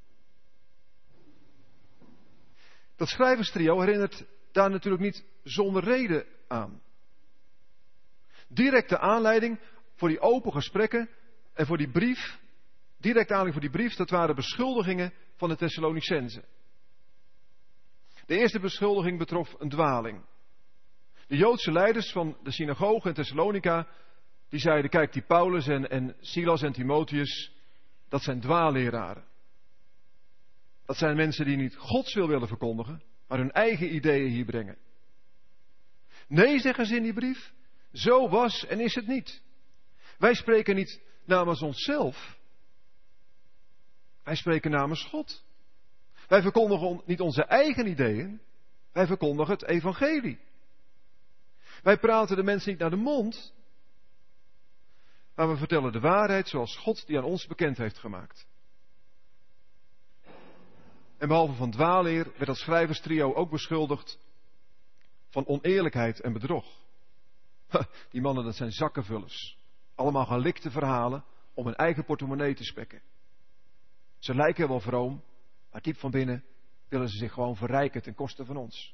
Dat schrijverstrio herinnert daar natuurlijk niet zonder reden aan. Directe aanleiding voor die open gesprekken en voor die brief, directe aanleiding voor die brief, dat waren beschuldigingen van de Thessalonicenzen. De eerste beschuldiging betrof een dwaling. De Joodse leiders van de synagoge in Thessalonica, die zeiden: kijk, die Paulus en Silas en Timotheus, dat zijn dwaalleraren. Dat zijn mensen die niet Gods wil willen verkondigen, maar hun eigen ideeën hier brengen. Nee, zeggen ze in die brief, zo was en is het niet. Wij spreken niet namens onszelf. Wij spreken namens God. Wij verkondigen niet onze eigen ideeën, wij verkondigen het evangelie. Wij praten de mensen niet naar de mond, maar we vertellen de waarheid zoals God die aan ons bekend heeft gemaakt. En behalve van dwaalleer werd dat schrijverstrio ook beschuldigd van oneerlijkheid en bedrog. Die mannen, dat zijn zakkenvullers. Allemaal gelikte verhalen om hun eigen portemonnee te spekken. Ze lijken wel vroom, maar diep van binnen willen ze zich gewoon verrijken ten koste van ons.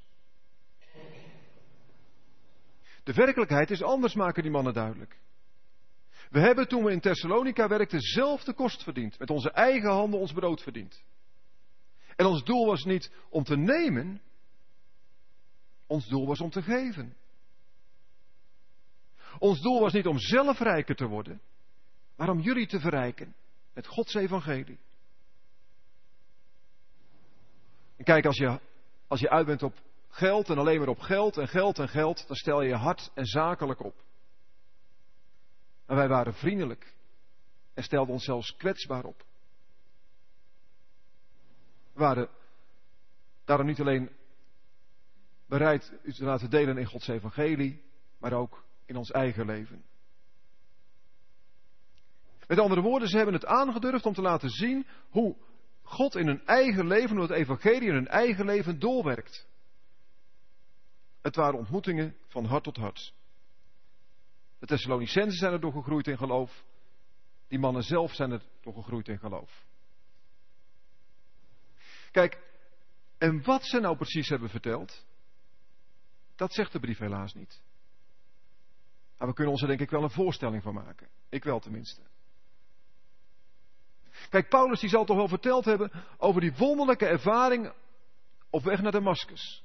De werkelijkheid is anders, maken die mannen duidelijk. We hebben toen we in Thessalonica werkten zelf de kost verdiend. Met onze eigen handen ons brood verdiend. En ons doel was niet om te nemen. Ons doel was om te geven. Ons doel was niet om zelf rijker te worden. Maar om jullie te verrijken. Met Gods evangelie. En kijk, als je uit bent op geld en alleen maar op geld en geld en geld, dan stel je je hard en zakelijk op. Maar wij waren vriendelijk en stelden ons zelfs kwetsbaar op. We waren daarom niet alleen bereid u te laten delen in Gods evangelie, maar ook in ons eigen leven. Met andere woorden, ze hebben het aangedurfd om te laten zien hoe God in hun eigen leven, hoe het evangelie in hun eigen leven doorwerkt. Het waren ontmoetingen van hart tot hart. De Thessalonicenzen zijn er door gegroeid in geloof. Die mannen zelf zijn er door gegroeid in geloof. Kijk, en wat ze nou precies hebben verteld, dat zegt de brief helaas niet. Maar we kunnen ons er denk ik wel een voorstelling van maken. Ik wel tenminste. Kijk, Paulus die zal toch wel verteld hebben over die wonderlijke ervaring op weg naar Damascus.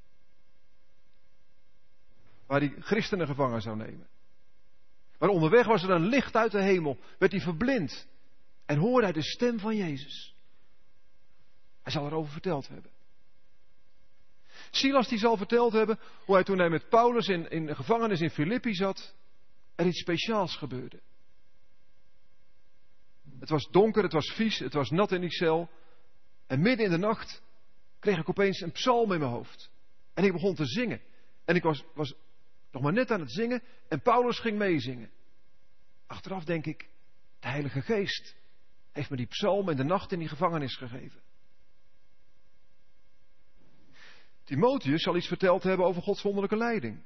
Waar hij christenen gevangen zou nemen. Maar onderweg was er een licht uit de hemel. Werd hij verblind. En hoorde hij de stem van Jezus. Hij zal erover verteld hebben. Silas die zal verteld hebben hoe hij toen hij met Paulus in de gevangenis in Filippi zat, er iets speciaals gebeurde. Het was donker, het was vies, het was nat in die cel. En midden in de nacht kreeg ik opeens een psalm in mijn hoofd. En ik begon te zingen. En ik was nog maar net aan het zingen en Paulus ging meezingen. Achteraf denk ik, de Heilige Geest heeft me die psalm in de nacht in die gevangenis gegeven. Timotheus zal iets verteld hebben over Gods wonderlijke leiding.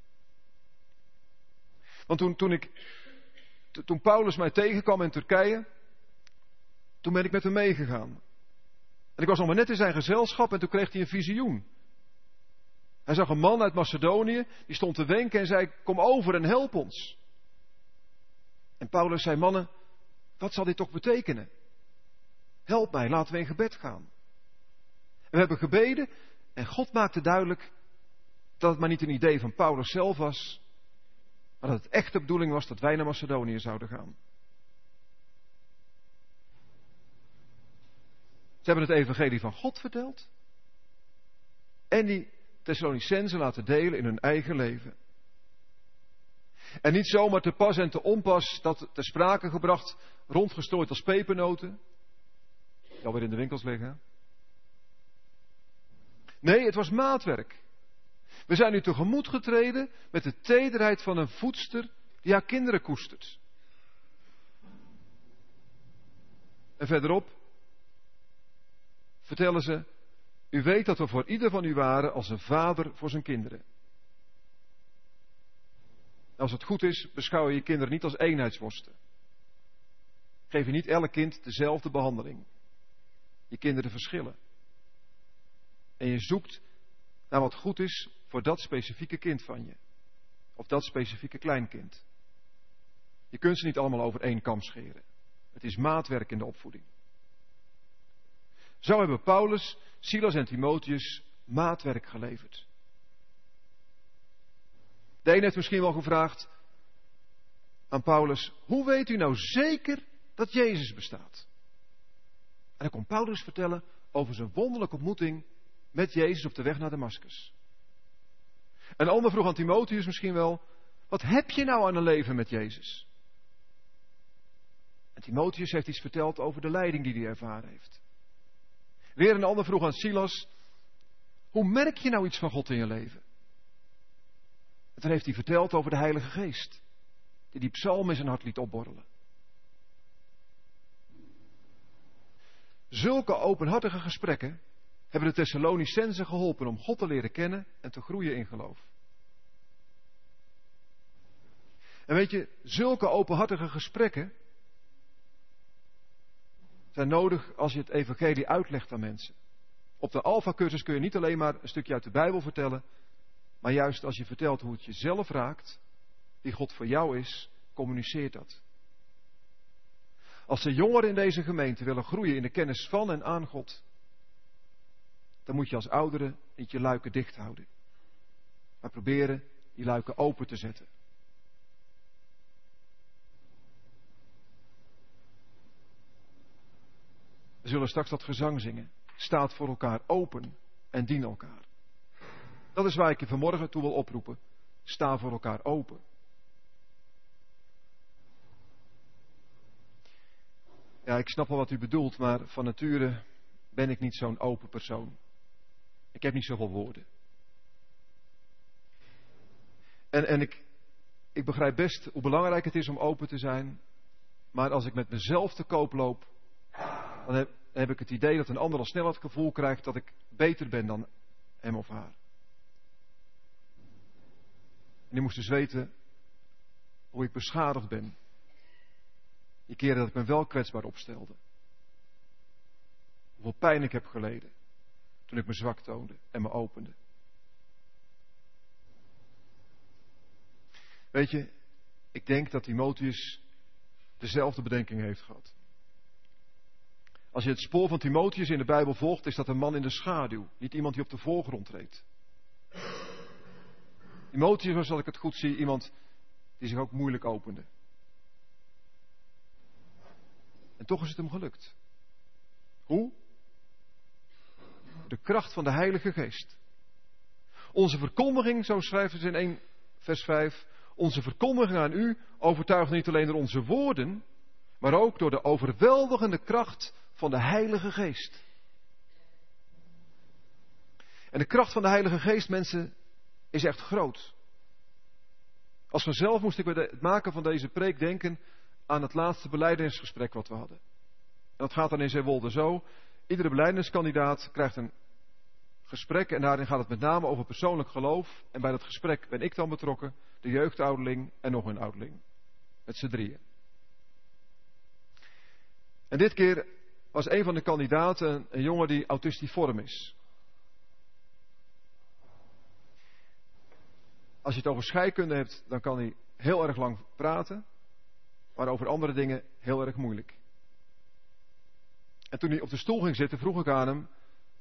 Want toen Paulus mij tegenkwam in Turkije, toen ben ik met hem meegegaan. En ik was nog maar net in zijn gezelschap en toen kreeg hij een visioen. Hij zag een man uit Macedonië, die stond te wenken en zei, kom over en help ons. En Paulus zei, mannen, wat zal dit toch betekenen? Help mij, laten we in gebed gaan. En we hebben gebeden en God maakte duidelijk dat het maar niet een idee van Paulus zelf was, maar dat het echt de bedoeling was dat wij naar Macedonië zouden gaan. Ze hebben het evangelie van God verteld en die Thessalonicenzen laten delen in hun eigen leven. En niet zomaar te pas en te onpas dat ter sprake gebracht, rondgestrooid als pepernoten, die alweer in de winkels liggen. Nee, het was maatwerk. We zijn u tegemoet getreden met de tederheid van een voedster die haar kinderen koestert. En verderop vertellen ze, u weet dat we voor ieder van u waren als een vader voor zijn kinderen. Als het goed is, beschouw je je kinderen niet als eenheidsworsten. Geef je niet elk kind dezelfde behandeling. Je kinderen verschillen. En je zoekt naar wat goed is voor dat specifieke kind van je. Of dat specifieke kleinkind. Je kunt ze niet allemaal over één kam scheren. Het is maatwerk in de opvoeding. Zo hebben Paulus, Silas en Timotheus maatwerk geleverd. De een heeft misschien wel gevraagd aan Paulus, hoe weet u nou zeker dat Jezus bestaat? En dan kon Paulus vertellen over zijn wonderlijke ontmoeting met Jezus op de weg naar Damascus. Een ander vroeg aan Timotheus misschien wel, wat heb je nou aan een leven met Jezus? En Timotheus heeft iets verteld over de leiding die hij ervaren heeft. Weer een ander vroeg aan Silas, hoe merk je nou iets van God in je leven? En toen heeft hij verteld over de Heilige Geest, die psalm in zijn hart liet opborrelen. Zulke openhartige gesprekken hebben de Thessalonicenzen geholpen om God te leren kennen en te groeien in geloof. En weet je, zulke openhartige gesprekken zijn nodig als je het evangelie uitlegt aan mensen. Op de Alpha-cursus kun je niet alleen maar een stukje uit de Bijbel vertellen, maar juist als je vertelt hoe het jezelf raakt, wie God voor jou is, communiceert dat. Als de jongeren in deze gemeente willen groeien in de kennis van en aan God, dan moet je als ouderen niet je luiken dicht houden, maar proberen die luiken open te zetten. We zullen straks dat gezang zingen. Staat voor elkaar open en dien elkaar. Dat is waar ik je vanmorgen toe wil oproepen. Sta voor elkaar open. Ja, ik snap wel wat u bedoelt, maar van nature ben ik niet zo'n open persoon. Ik heb niet zoveel woorden. En ik begrijp best hoe belangrijk het is om open te zijn. Maar als ik met mezelf te koop loop, dan heb ik het idee dat een ander al snel het gevoel krijgt dat ik beter ben dan hem of haar. En die moest dus weten hoe ik beschadigd ben. Die keren dat ik me wel kwetsbaar opstelde. Hoeveel pijn ik heb geleden toen ik me zwak toonde en me opende. Weet je, ik denk dat Timotheus dezelfde bedenking heeft gehad. Als je het spoor van Timotheus in de Bijbel volgt, is dat een man in de schaduw. Niet iemand die op de voorgrond treedt. Timotheus was, als ik het goed zie, iemand die zich ook moeilijk opende. En toch is het hem gelukt. Hoe? De kracht van de Heilige Geest. Onze verkondiging, zo schrijft het in 1 vers 5... Onze verkondiging aan u overtuigt niet alleen door onze woorden, maar ook door de overweldigende kracht van de Heilige Geest. En de kracht van de Heilige Geest, mensen, is echt groot. Als vanzelf moest ik bij het maken van deze preek denken aan het laatste belijdenisgesprek wat we hadden. En dat gaat dan in Zeewolde zo. Iedere belijdeniskandidaat krijgt een gesprek en daarin gaat het met name over persoonlijk geloof. En bij dat gesprek ben ik dan betrokken, de jeugdouderling en nog een ouderling. Met z'n drieën. En dit keer was een van de kandidaten een jongen die autistiform is. Als je het over scheikunde hebt, dan kan hij heel erg lang praten. Maar over andere dingen heel erg moeilijk. En toen hij op de stoel ging zitten, vroeg ik aan hem: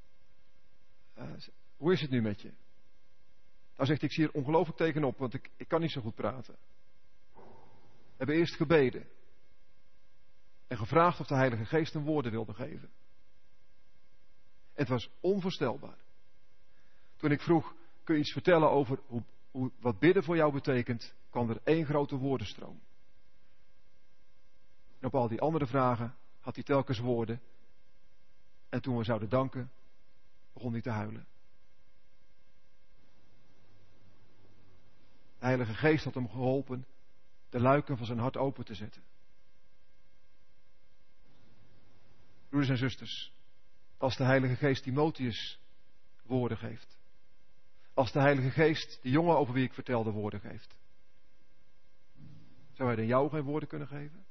hoe is het nu met je? Nou zegt hij, ik zie er ongelooflijk tegenop, want ik kan niet zo goed praten. We hebben eerst gebeden. En gevraagd of de Heilige Geest hem woorden wilde geven. En het was onvoorstelbaar. Toen ik vroeg, kun je iets vertellen over wat bidden voor jou betekent, kwam er één grote woordenstroom. En op al die andere vragen had hij telkens woorden. En toen we zouden danken, begon hij te huilen. De Heilige Geest had hem geholpen de luiken van zijn hart open te zetten. Broeders en zusters, als de Heilige Geest Timotheus woorden geeft. Als de Heilige Geest die jongen over wie ik vertelde woorden geeft. Zou hij dan jou geen woorden kunnen geven?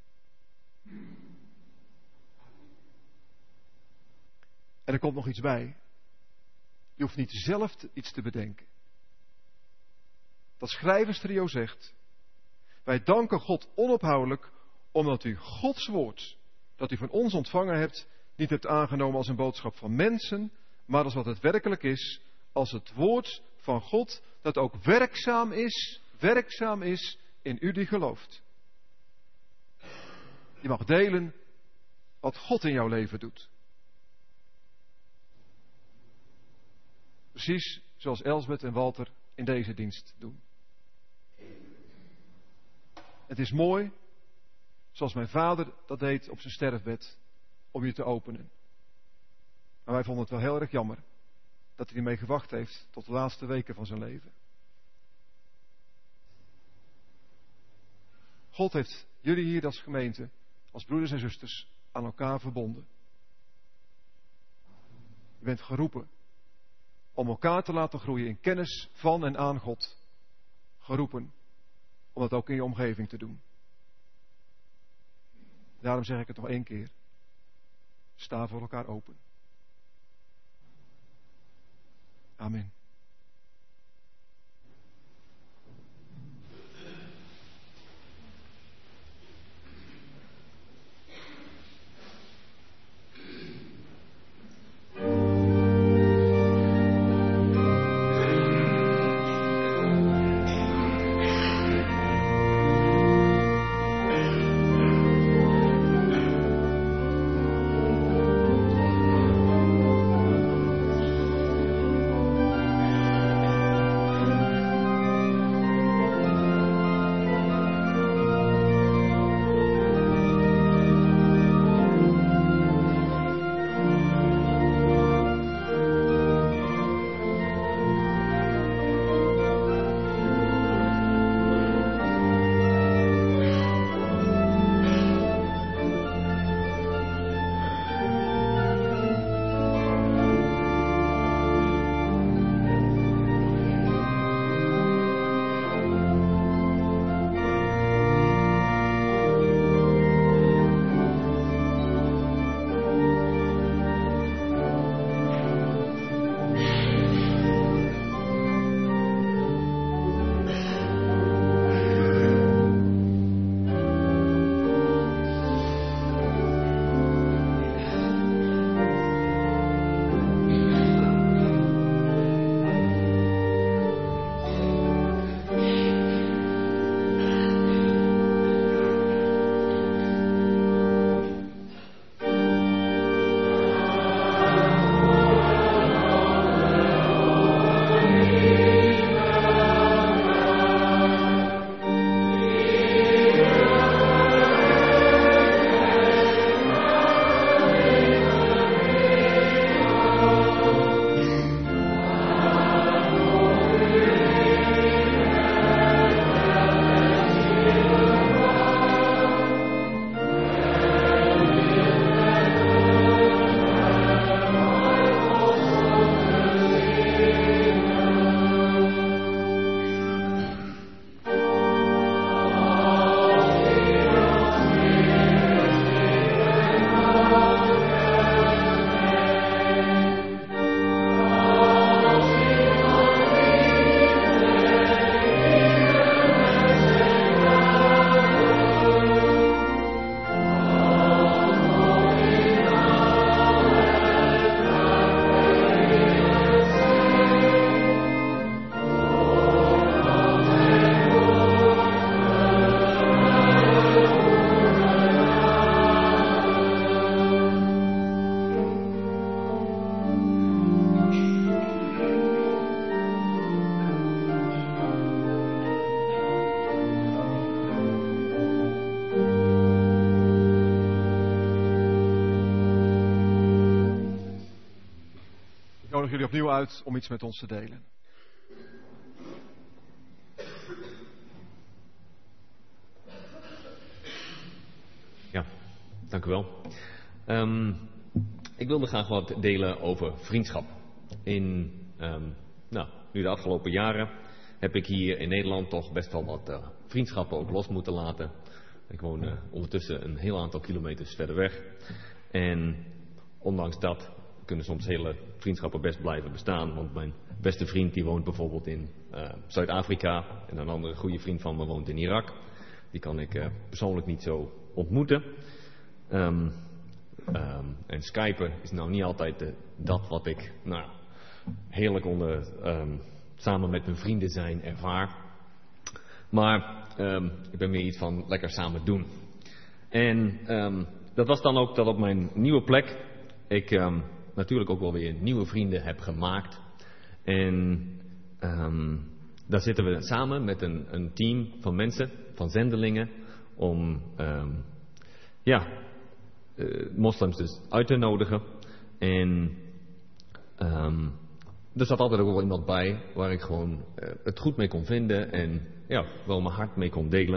En er komt nog iets bij. Je hoeft niet zelf iets te bedenken. Dat schrijverstrio zegt: wij danken God onophoudelijk omdat u Gods woord, dat u van ons ontvangen hebt, niet hebt aangenomen als een boodschap van mensen, maar als wat het werkelijk is, als het woord van God dat ook werkzaam is in u die gelooft. Je mag delen wat God in jouw leven doet. Precies zoals Elsbeth en Walter in deze dienst doen. Het is mooi, zoals mijn vader dat deed op zijn sterfbed, om je te openen. Maar wij vonden het wel heel erg jammer dat hij ermee gewacht heeft tot de laatste weken van zijn leven. God heeft jullie hier als gemeente, als broeders en zusters, aan elkaar verbonden. Je bent geroepen om elkaar te laten groeien in kennis van en aan God. Geroepen om dat ook in je omgeving te doen. Daarom zeg ik het nog 1 keer. Sta voor elkaar open. Amen. jullie opnieuw uit om iets met ons te delen. Ja, dank u wel. Ik wilde graag wat delen over vriendschap. Nu de afgelopen jaren heb ik hier in Nederland toch best wel wat vriendschappen ook los moeten laten. Ik woon ondertussen een heel aantal kilometers verder weg. En ondanks dat kunnen soms hele vriendschappen best blijven bestaan. Want mijn beste vriend die woont bijvoorbeeld in Zuid-Afrika. En een andere goede vriend van me woont in Irak. Die kan ik persoonlijk niet zo ontmoeten. En Skypen is nou niet altijd dat wat ik heerlijk samen met mijn vrienden zijn ervaar. Maar ik ben meer iets van lekker samen doen. En dat was dan ook dat op mijn nieuwe plek ik natuurlijk ook wel weer nieuwe vrienden heb gemaakt. En daar zitten we samen met een team van mensen, van zendelingen, om moslims dus uit te nodigen. En er zat altijd ook wel iemand bij waar ik gewoon het goed mee kon vinden en ja, wel mijn hart mee kon delen.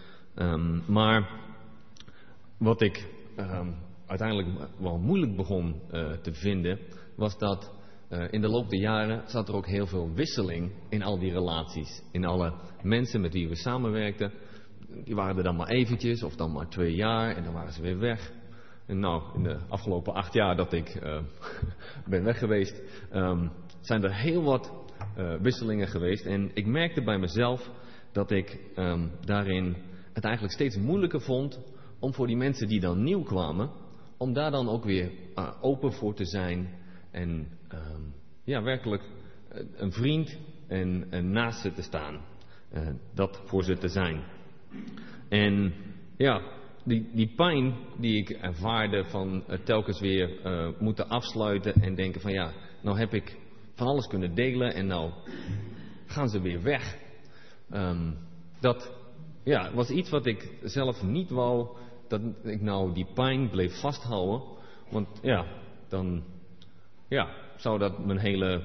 Maar wat ik uiteindelijk wel moeilijk begon te vinden, was dat in de loop der jaren zat er ook heel veel wisseling in al die relaties. In alle mensen met wie we samenwerkten. Die waren er dan maar eventjes of dan maar 2 jaar en dan waren ze weer weg. En nou, in de afgelopen 8 jaar dat ik ben weg geweest, zijn er heel wat wisselingen geweest. En ik merkte bij mezelf dat ik daarin het eigenlijk steeds moeilijker vond om voor die mensen die dan nieuw kwamen, om daar dan ook weer open voor te zijn. En werkelijk een vriend en naast ze te staan. Dat voor ze te zijn. En ja, die pijn die ik ervaarde van telkens weer moeten afsluiten en denken van ja, nou heb ik van alles kunnen delen en nou gaan ze weer weg. Dat was iets wat ik zelf niet wou, dat ik nou die pijn bleef vasthouden. Want ja, dan zou dat mijn hele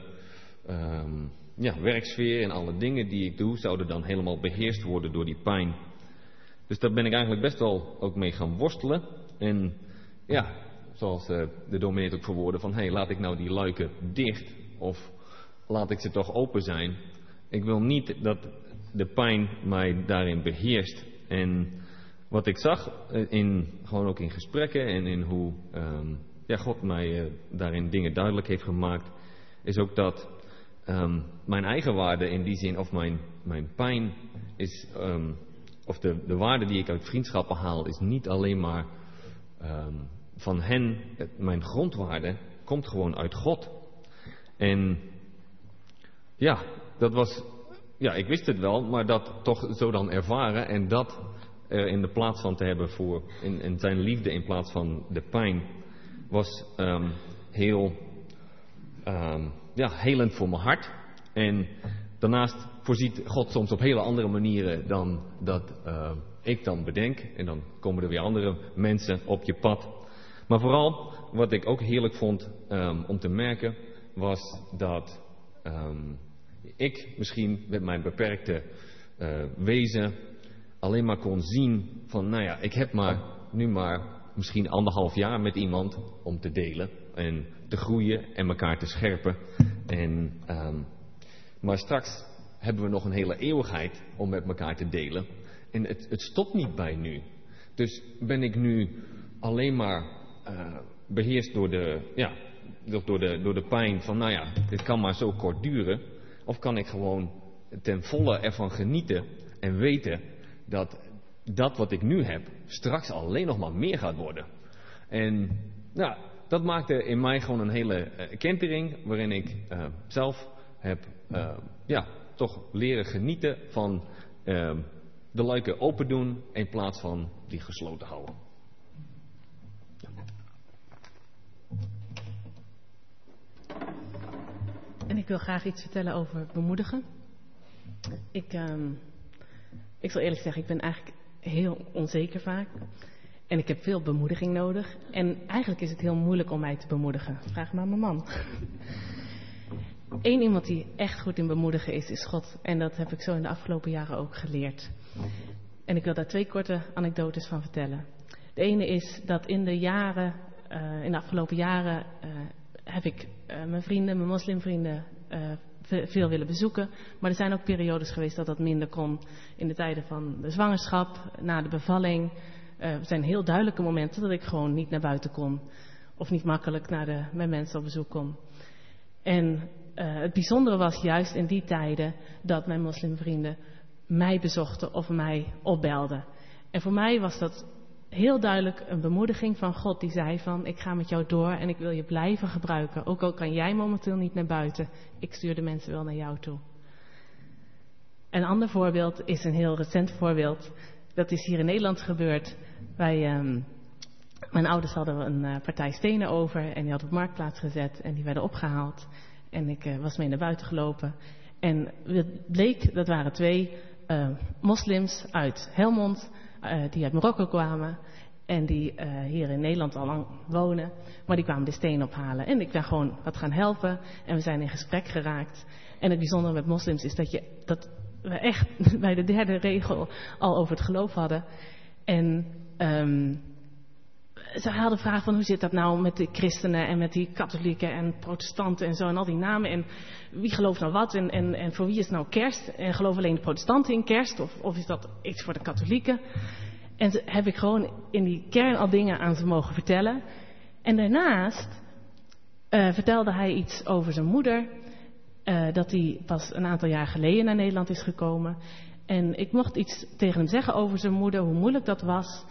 werksfeer en alle dingen die ik doe, zouden dan helemaal beheerst worden door die pijn. Dus daar ben ik eigenlijk best wel ook mee gaan worstelen. En ja, zoals de dominee het ook verwoordde van laat ik nou die luiken dicht of laat ik ze toch open zijn. Ik wil niet dat de pijn mij daarin beheerst. En wat ik zag, gewoon ook in gesprekken en in hoe God mij daarin dingen duidelijk heeft gemaakt, is ook dat mijn eigen waarde in die zin, of mijn pijn is, of de waarde die ik uit vriendschappen haal, is niet alleen maar van hen. Mijn grondwaarde komt gewoon uit God. En ja, dat was, ik wist het wel, maar dat toch zo dan ervaren en dat er in de plaats van te hebben in zijn liefde in plaats van de pijn, was heel helend voor mijn hart. En daarnaast voorziet God soms op hele andere manieren dan dat ik dan bedenk. En dan komen er weer andere mensen op je pad. Maar vooral wat ik ook heerlijk vond om te merken, was dat ik misschien met mijn beperkte wezen alleen maar kon zien van ik heb nu maar misschien 1,5 jaar met iemand om te delen en te groeien en elkaar te scherpen. Maar straks hebben we nog een hele eeuwigheid om met elkaar te delen. En het stopt niet bij nu. Dus ben ik nu alleen maar beheerst door de pijn van dit kan maar zo kort duren. Of kan ik gewoon ten volle ervan genieten en weten dat wat ik nu heb straks alleen nog maar meer gaat worden. En dat maakte in mij gewoon een hele kentering waarin ik zelf heb toch leren genieten van de luiken open doen in plaats van die gesloten houden. En ik wil graag iets vertellen over bemoedigen. Ik zal eerlijk zeggen, ik ben eigenlijk heel onzeker vaak. En ik heb veel bemoediging nodig. En eigenlijk is het heel moeilijk om mij te bemoedigen. Vraag maar aan mijn man. één iemand die echt goed in bemoedigen is God. En dat heb ik zo in de afgelopen jaren ook geleerd. En ik wil daar 2 korte anekdotes van vertellen. De ene is dat in de afgelopen jaren heb ik mijn vrienden, mijn moslimvrienden, veel willen bezoeken. Maar er zijn ook periodes geweest dat minder kon. In de tijden van de zwangerschap, na de bevalling. Er zijn heel duidelijke momenten dat ik gewoon niet naar buiten kon. Of niet makkelijk bij mensen op bezoek kon. En het bijzondere was juist in die tijden dat mijn moslimvrienden mij bezochten of mij opbelden. En voor mij was dat heel duidelijk een bemoediging van God die zei van ik ga met jou door en ik wil je blijven gebruiken. Ook al kan jij momenteel niet naar buiten, ik stuur de mensen wel naar jou toe. Een ander voorbeeld is een heel recent voorbeeld. Dat is hier in Nederland gebeurd. Mijn ouders hadden een partij stenen over en die hadden op marktplaats gezet en die werden opgehaald. En ik was mee naar buiten gelopen. En het bleek, dat waren 2 moslims uit Helmond, die uit Marokko kwamen. En die hier in Nederland al lang wonen. Maar die kwamen de steen ophalen. En ik ben gewoon wat gaan helpen. En we zijn in gesprek geraakt. En het bijzondere met moslims is dat we echt bij de 3e regel al over het geloof hadden. En ze hadden vragen van hoe zit dat nou met de christenen en met die katholieken en protestanten en zo en al die namen. En wie gelooft nou wat en voor wie is nou kerst? En geloven alleen de protestanten in kerst of is dat iets voor de katholieken? En heb ik gewoon in die kern al dingen aan ze mogen vertellen. En daarnaast vertelde hij iets over zijn moeder. Dat hij pas een aantal jaar geleden naar Nederland is gekomen. En ik mocht iets tegen hem zeggen over zijn moeder, hoe moeilijk dat was.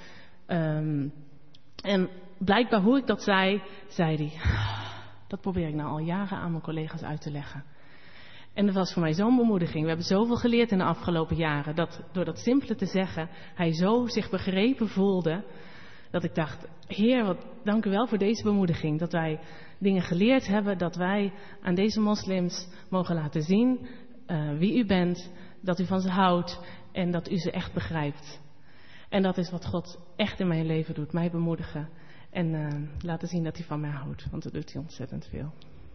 En blijkbaar hoe ik dat zei hij, dat probeer ik nou al jaren aan mijn collega's uit te leggen. En dat was voor mij zo'n bemoediging. We hebben zoveel geleerd in de afgelopen jaren. Dat door dat simpele te zeggen, hij zo zich begrepen voelde. Dat ik dacht, Heer, dank u wel voor deze bemoediging. Dat wij dingen geleerd hebben. Dat wij aan deze moslims mogen laten zien wie u bent. Dat u van ze houdt. En dat u ze echt begrijpt. En dat is wat God echt in mijn leven doet. Mij bemoedigen. En laten zien dat hij van mij houdt. Want dat doet hij ontzettend veel.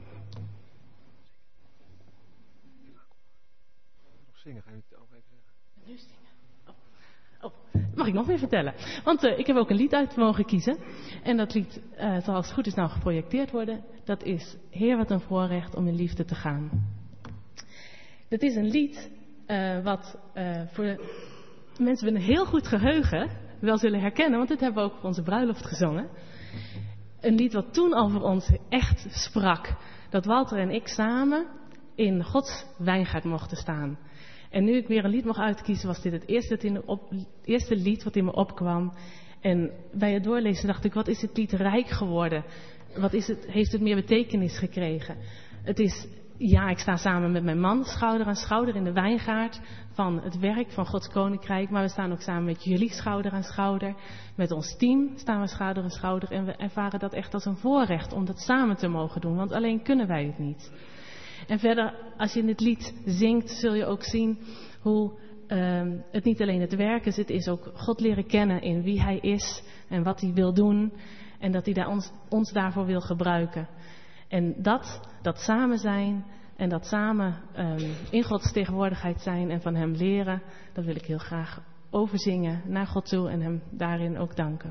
Zingen, ga je het ook even zeggen? Nu zingen. Oh, mag ik nog meer vertellen? Want ik heb ook een lied uit mogen kiezen. En dat lied zal als het goed is nou geprojecteerd worden. Dat is Heer, wat een voorrecht om in liefde te gaan. Dat is een lied wat voor mensen met een heel goed geheugen wel zullen herkennen. Want dit hebben we ook op onze bruiloft gezongen. Een lied wat toen al voor ons echt sprak. Dat Walter en ik samen in Gods wijngaard mochten staan. En nu ik weer een lied mocht uitkiezen, was dit het eerste lied wat in me opkwam. En bij het doorlezen dacht ik, wat is dit lied rijk geworden? Heeft het meer betekenis gekregen? Het is, ja, ik sta samen met mijn man schouder aan schouder in de wijngaard van het werk van Gods Koninkrijk. Maar we staan ook samen met jullie schouder aan schouder. Met ons team staan we schouder aan schouder. En we ervaren dat echt als een voorrecht om dat samen te mogen doen. Want alleen kunnen wij het niet. En verder, als je in het lied zingt, zul je ook zien hoe het niet alleen het werk is. Het is ook God leren kennen in wie Hij is en wat Hij wil doen. En dat Hij ons daarvoor wil gebruiken. En dat samen zijn en dat samen in Gods tegenwoordigheid zijn en van Hem leren, dat wil ik heel graag overzingen naar God toe en Hem daarin ook danken.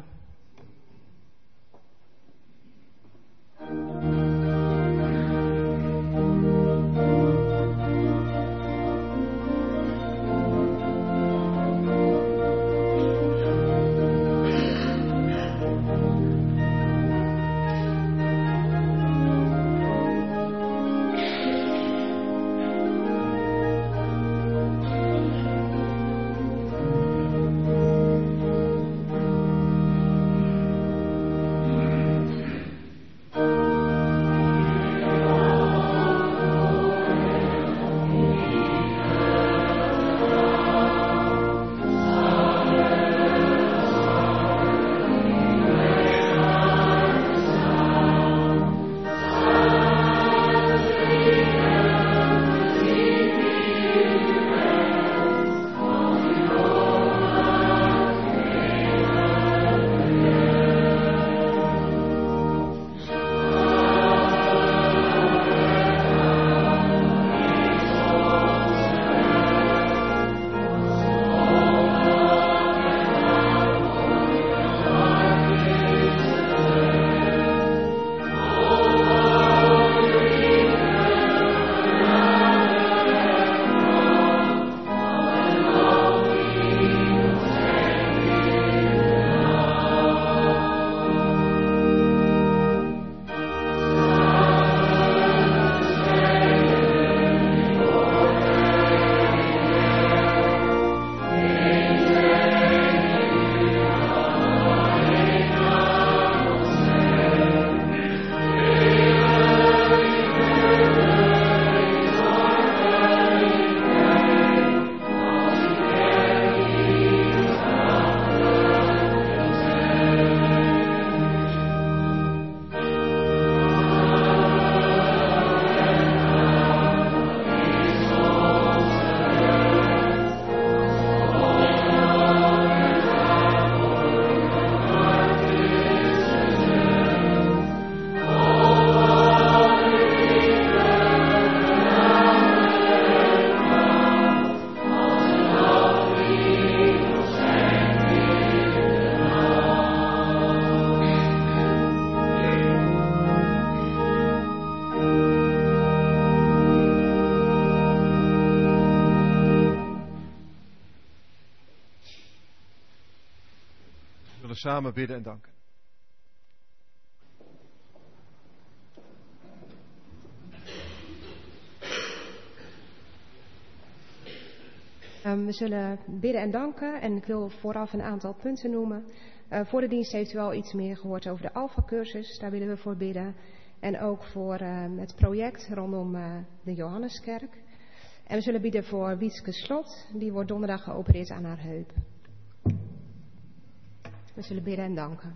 samen bidden en danken. We zullen bidden en danken en ik wil vooraf een aantal punten noemen. Voor de dienst heeft u al iets meer gehoord over de Alpha-cursus, daar willen we voor bidden. En ook voor het project rondom de Johanneskerk. En we zullen bidden voor Wietske Slot, die wordt donderdag geopereerd aan haar heup. We zullen bidden en danken.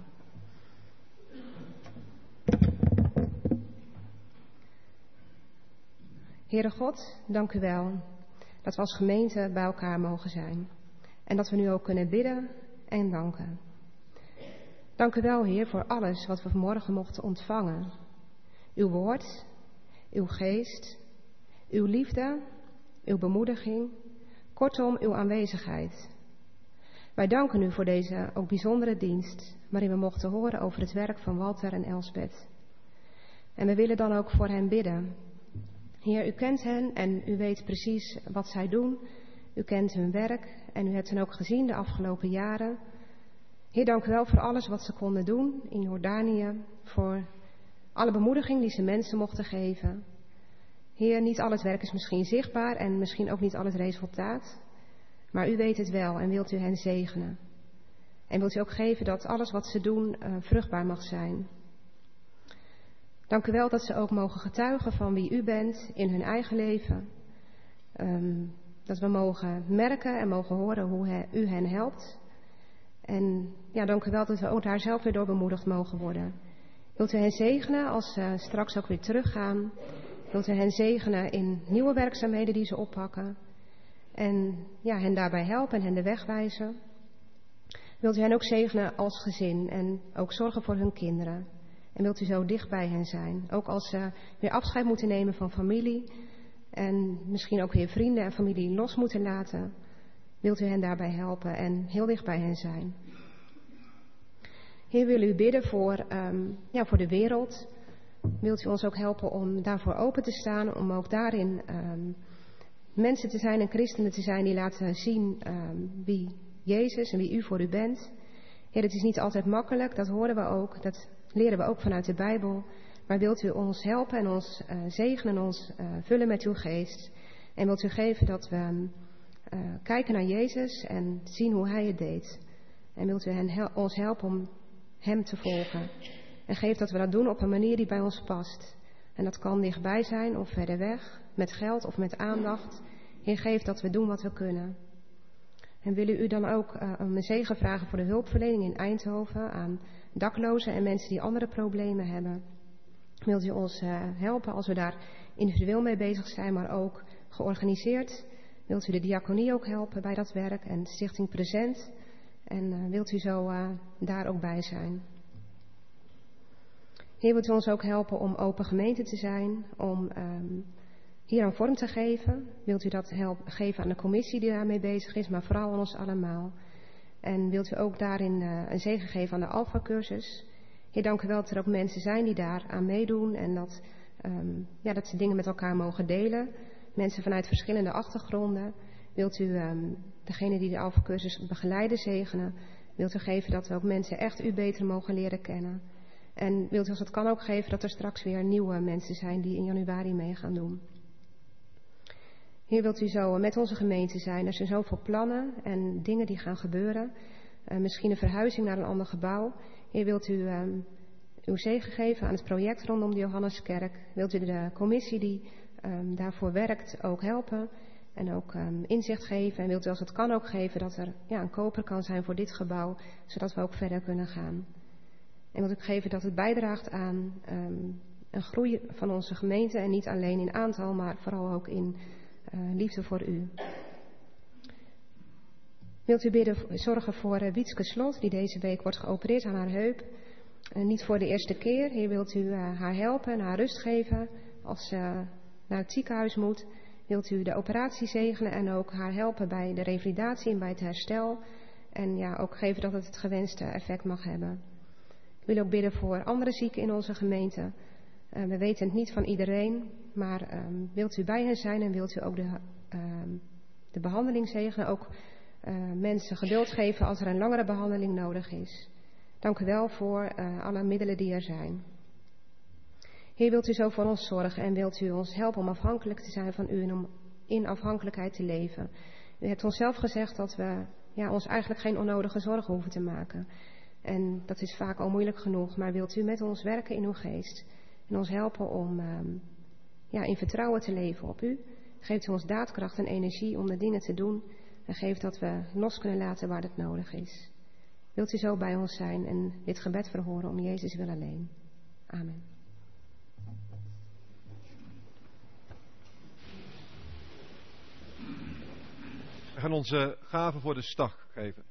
Heere God, dank u wel dat we als gemeente bij elkaar mogen zijn. En dat we nu ook kunnen bidden en danken. Dank u wel, Heer, voor alles wat we vanmorgen mochten ontvangen. Uw woord, uw geest, uw liefde, uw bemoediging, kortom uw aanwezigheid. Wij danken u voor deze ook bijzondere dienst, waarin we mochten horen over het werk van Walter en Elsbeth. En we willen dan ook voor hen bidden. Heer, u kent hen en u weet precies wat zij doen. U kent hun werk en u hebt hen ook gezien de afgelopen jaren. Heer, dank u wel voor alles wat ze konden doen in Jordanië, voor alle bemoediging die ze mensen mochten geven. Heer, niet al het werk is misschien zichtbaar en misschien ook niet al het resultaat. Maar u weet het wel en wilt u hen zegenen. En wilt u ook geven dat alles wat ze doen vruchtbaar mag zijn. Dank u wel dat ze ook mogen getuigen van wie u bent in hun eigen leven. Dat we mogen merken en mogen horen hoe u hen helpt. En ja, dank u wel dat we ook daar zelf weer door bemoedigd mogen worden. Wilt u hen zegenen als ze straks ook weer teruggaan? Wilt u hen zegenen in nieuwe werkzaamheden die ze oppakken? En ja, hen daarbij helpen en hen de weg wijzen? Wilt u hen ook zegenen als gezin en ook zorgen voor hun kinderen? En wilt u zo dicht bij hen zijn? Ook als ze weer afscheid moeten nemen van familie en misschien ook weer vrienden en familie los moeten laten. Wilt u hen daarbij helpen en heel dicht bij hen zijn? Heer, wil u bidden voor de wereld. Wilt u ons ook helpen om daarvoor open te staan, om ook daarin mensen te zijn en christenen te zijn die laten zien wie Jezus en wie u voor u bent. Heer, het is niet altijd makkelijk, dat horen we ook, dat leren we ook vanuit de Bijbel. Maar wilt u ons helpen en ons zegenen en ons vullen met uw geest. En wilt u geven dat we kijken naar Jezus en zien hoe hij het deed. En wilt u ons helpen om hem te volgen. En geef dat we dat doen op een manier die bij ons past. En dat kan dichtbij zijn of verder weg, met geld of met aandacht. Heer, geef dat we doen wat we kunnen. En willen u dan ook om een zegen vragen voor de hulpverlening in Eindhoven aan daklozen en mensen die andere problemen hebben. Wilt u ons helpen als we daar individueel mee bezig zijn, maar ook georganiseerd. Wilt u de diaconie ook helpen bij dat werk en Stichting Present. En wilt u zo daar ook bij zijn. Heer, wilt u ons ook helpen om open gemeente te zijn, om hier aan vorm te geven. Wilt u dat geven aan de commissie die daarmee bezig is, maar vooral aan ons allemaal. En wilt u ook daarin een zegen geven aan de Alpha-cursus. Heer, dank u wel dat er ook mensen zijn die daar aan meedoen en dat ze dingen met elkaar mogen delen. Mensen vanuit verschillende achtergronden. Wilt u degene die de Alpha-cursus begeleiden zegenen. Wilt u geven dat we ook mensen echt u beter mogen leren kennen. En wilt u als het kan ook geven dat er straks weer nieuwe mensen zijn die in januari mee gaan doen. Heer, wilt u zo met onze gemeente zijn. Er zijn zoveel plannen en dingen die gaan gebeuren. Misschien een verhuizing naar een ander gebouw. Heer, wilt u uw zegen geven aan het project rondom de Johanneskerk. Wilt u de commissie die daarvoor werkt ook helpen. En ook inzicht geven. En wilt u als het kan ook geven dat er een koper kan zijn voor dit gebouw. Zodat we ook verder kunnen gaan. En wilt u geven dat het bijdraagt aan een groei van onze gemeente. En niet alleen in aantal, maar vooral ook in liefde voor u. Wilt u zorgen voor Wietske Slot, die deze week wordt geopereerd aan haar heup. Niet voor de eerste keer. Heer, wilt u haar helpen en haar rust geven als ze naar het ziekenhuis moet. Wilt u de operatie zegenen en ook haar helpen bij de revalidatie en bij het herstel. En ook geven dat het gewenste effect mag hebben. Ik wil ook bidden voor andere zieken in onze gemeente. We weten het niet van iedereen, maar wilt u bij hen zijn en wilt u ook de behandeling zegenen. Ook mensen geduld geven als er een langere behandeling nodig is. Dank u wel voor alle middelen die er zijn. Heer, wilt u zo voor ons zorgen en wilt u ons helpen om afhankelijk te zijn van u en om in afhankelijkheid te leven. U hebt ons zelf gezegd dat we ons eigenlijk geen onnodige zorgen hoeven te maken. En dat is vaak al moeilijk genoeg, maar wilt u met ons werken in uw geest en ons helpen om in vertrouwen te leven op u. Geeft u ons daadkracht en energie om de dingen te doen en geeft dat we los kunnen laten waar het nodig is. Wilt u zo bij ons zijn en dit gebed verhoren om Jezus wil alleen. Amen. We gaan onze gaven voor de stag geven.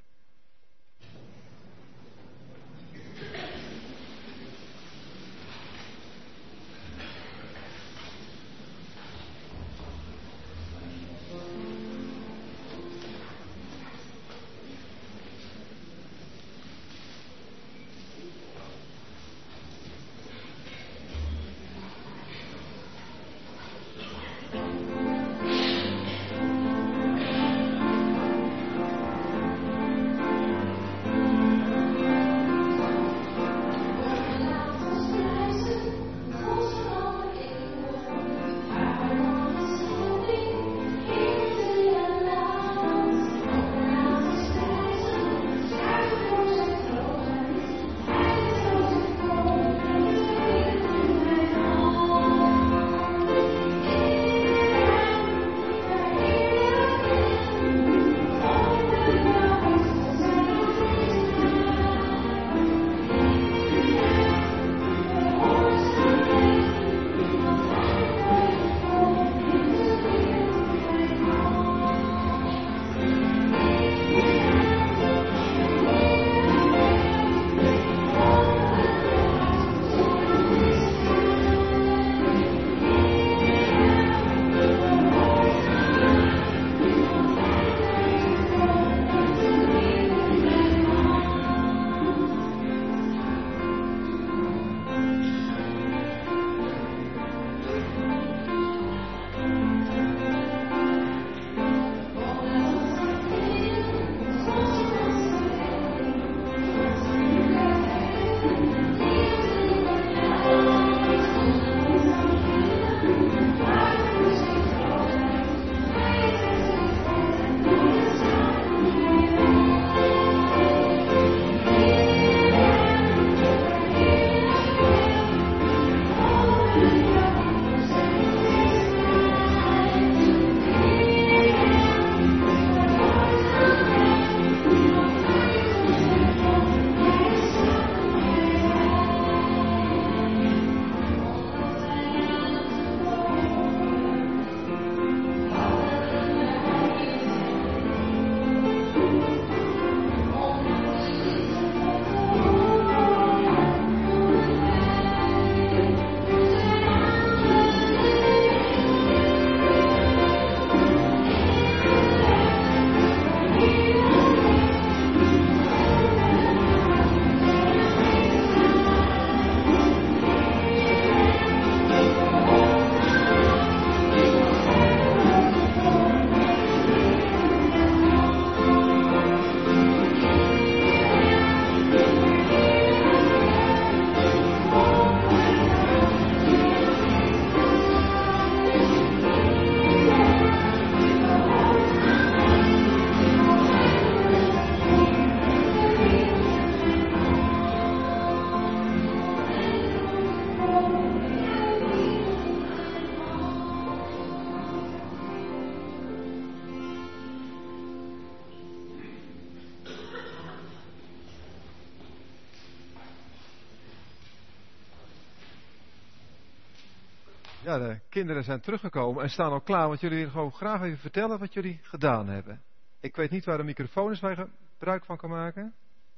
Ja, de kinderen zijn teruggekomen en staan al klaar, want jullie willen gewoon graag even vertellen wat jullie gedaan hebben. Ik weet niet waar de microfoon is waar je gebruik van kan maken.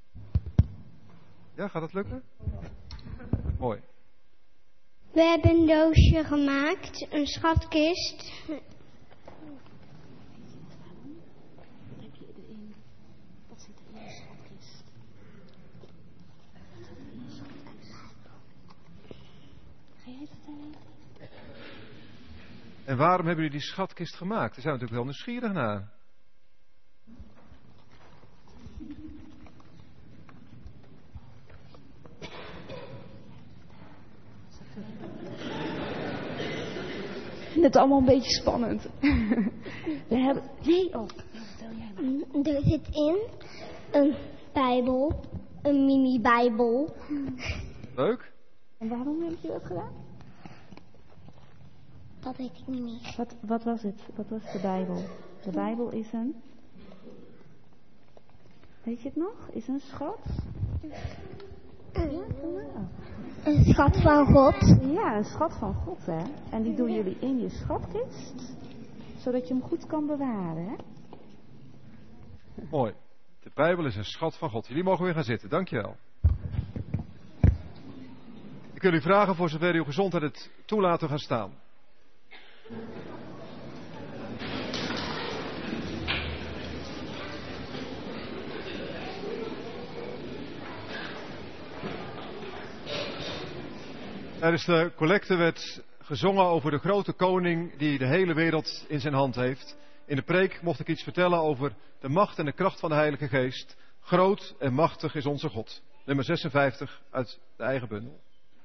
Ja, gaat dat lukken? Mooi. We hebben een doosje gemaakt, een schatkist. Wat zit er in de schatkist? Ga jij dat dan weten? En waarom hebben jullie die schatkist gemaakt? Daar zijn we natuurlijk wel nieuwsgierig naar. vind het allemaal een beetje spannend. We hebben... Nee, oh. Vertel jij maar. Er zit in een Bijbel, een mini-Bijbel. Leuk. En waarom heb je dat gedaan? Dat weet ik niet meer. Wat was het? Wat was de Bijbel? De Bijbel is een... Weet je het nog? Is een schat? Een schat van God. Ja, een schat van God, hè. En die doen jullie in je schatkist, zodat je hem goed kan bewaren, hè. Mooi. De Bijbel is een schat van God. Jullie mogen weer gaan zitten. Dankjewel. Ik wil u vragen voor zover uw gezondheid het toelaat te gaan staan. Tijdens de collecte werd gezongen over de grote koning die de hele wereld in zijn hand heeft. In de preek mocht ik iets vertellen over de macht en de kracht van de Heilige Geest. Groot en machtig is onze God. Nummer 56 uit de eigen bundel.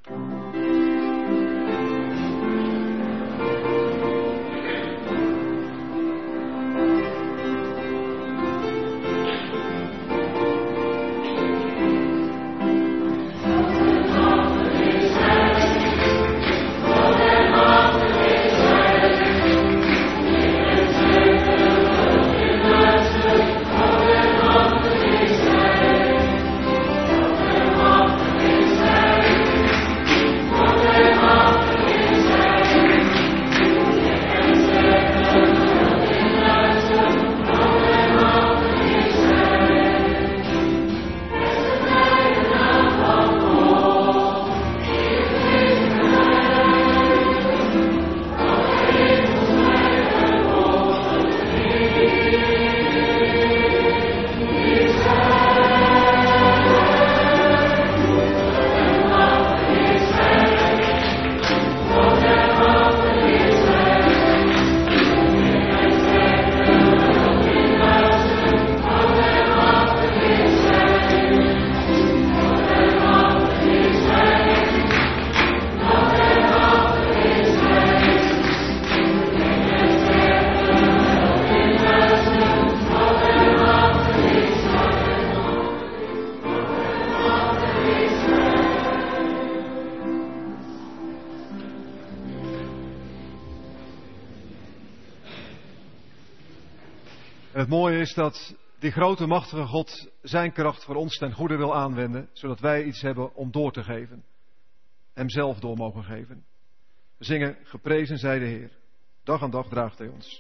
En het mooie is dat die grote machtige God zijn kracht voor ons ten goede wil aanwenden, zodat wij iets hebben om door te geven. Hem zelf door mogen geven. We zingen geprezen zij de Heer. Dag aan dag draagt hij ons.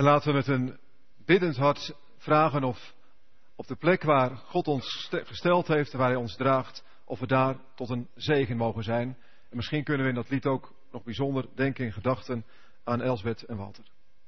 En laten we met een biddend hart vragen of op de plek waar God ons gesteld heeft, waar Hij ons draagt, of we daar tot een zegen mogen zijn. En misschien kunnen we in dat lied ook nog bijzonder denken in gedachten aan Elsbeth en Walter.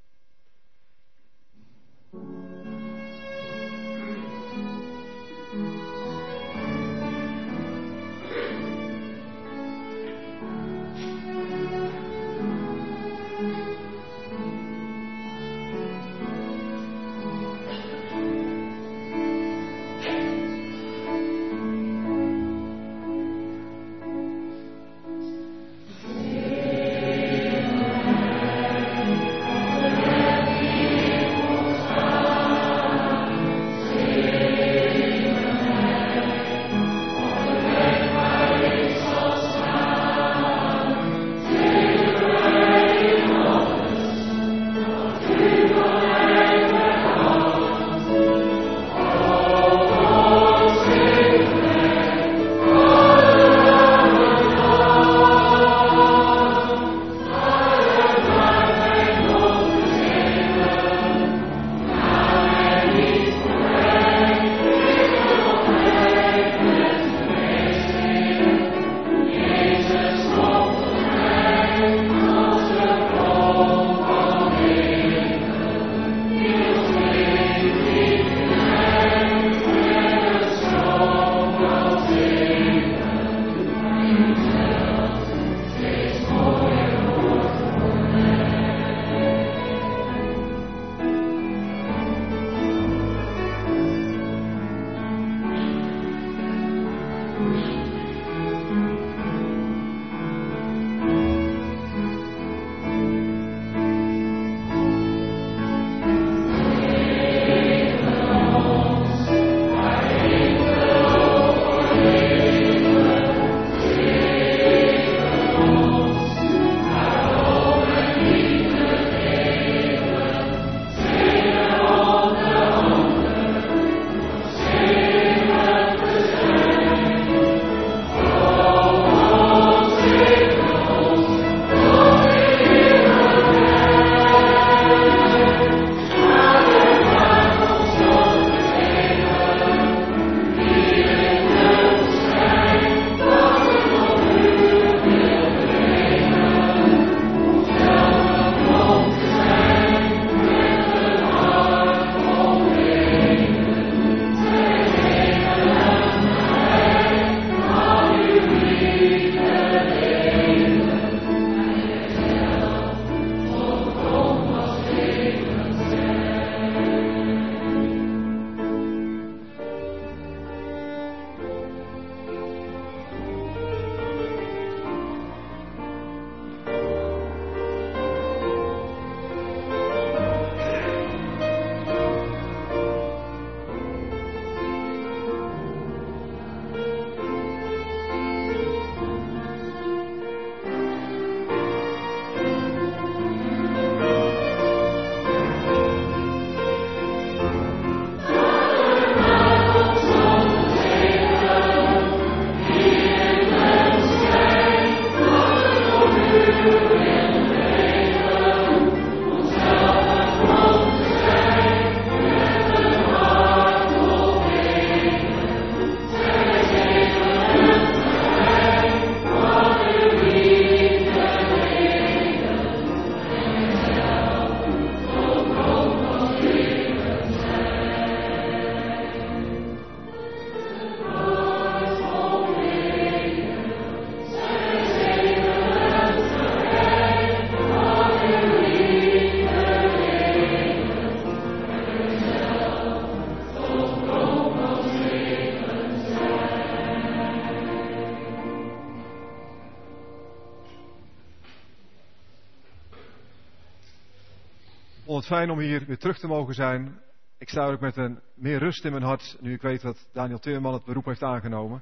vond het fijn om hier weer terug te mogen zijn. Ik sta ook met een meer rust in mijn hart, nu ik weet dat Daniel Timmerman het beroep heeft aangenomen.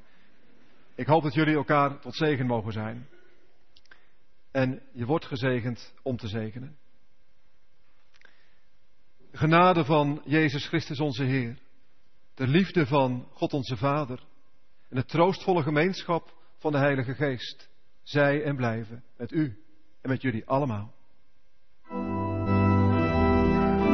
Ik hoop dat jullie elkaar tot zegen mogen zijn. En je wordt gezegend om te zegenen. De genade van Jezus Christus onze Heer, de liefde van God onze Vader en de troostvolle gemeenschap van de Heilige Geest, zij en blijven met u en met jullie allemaal.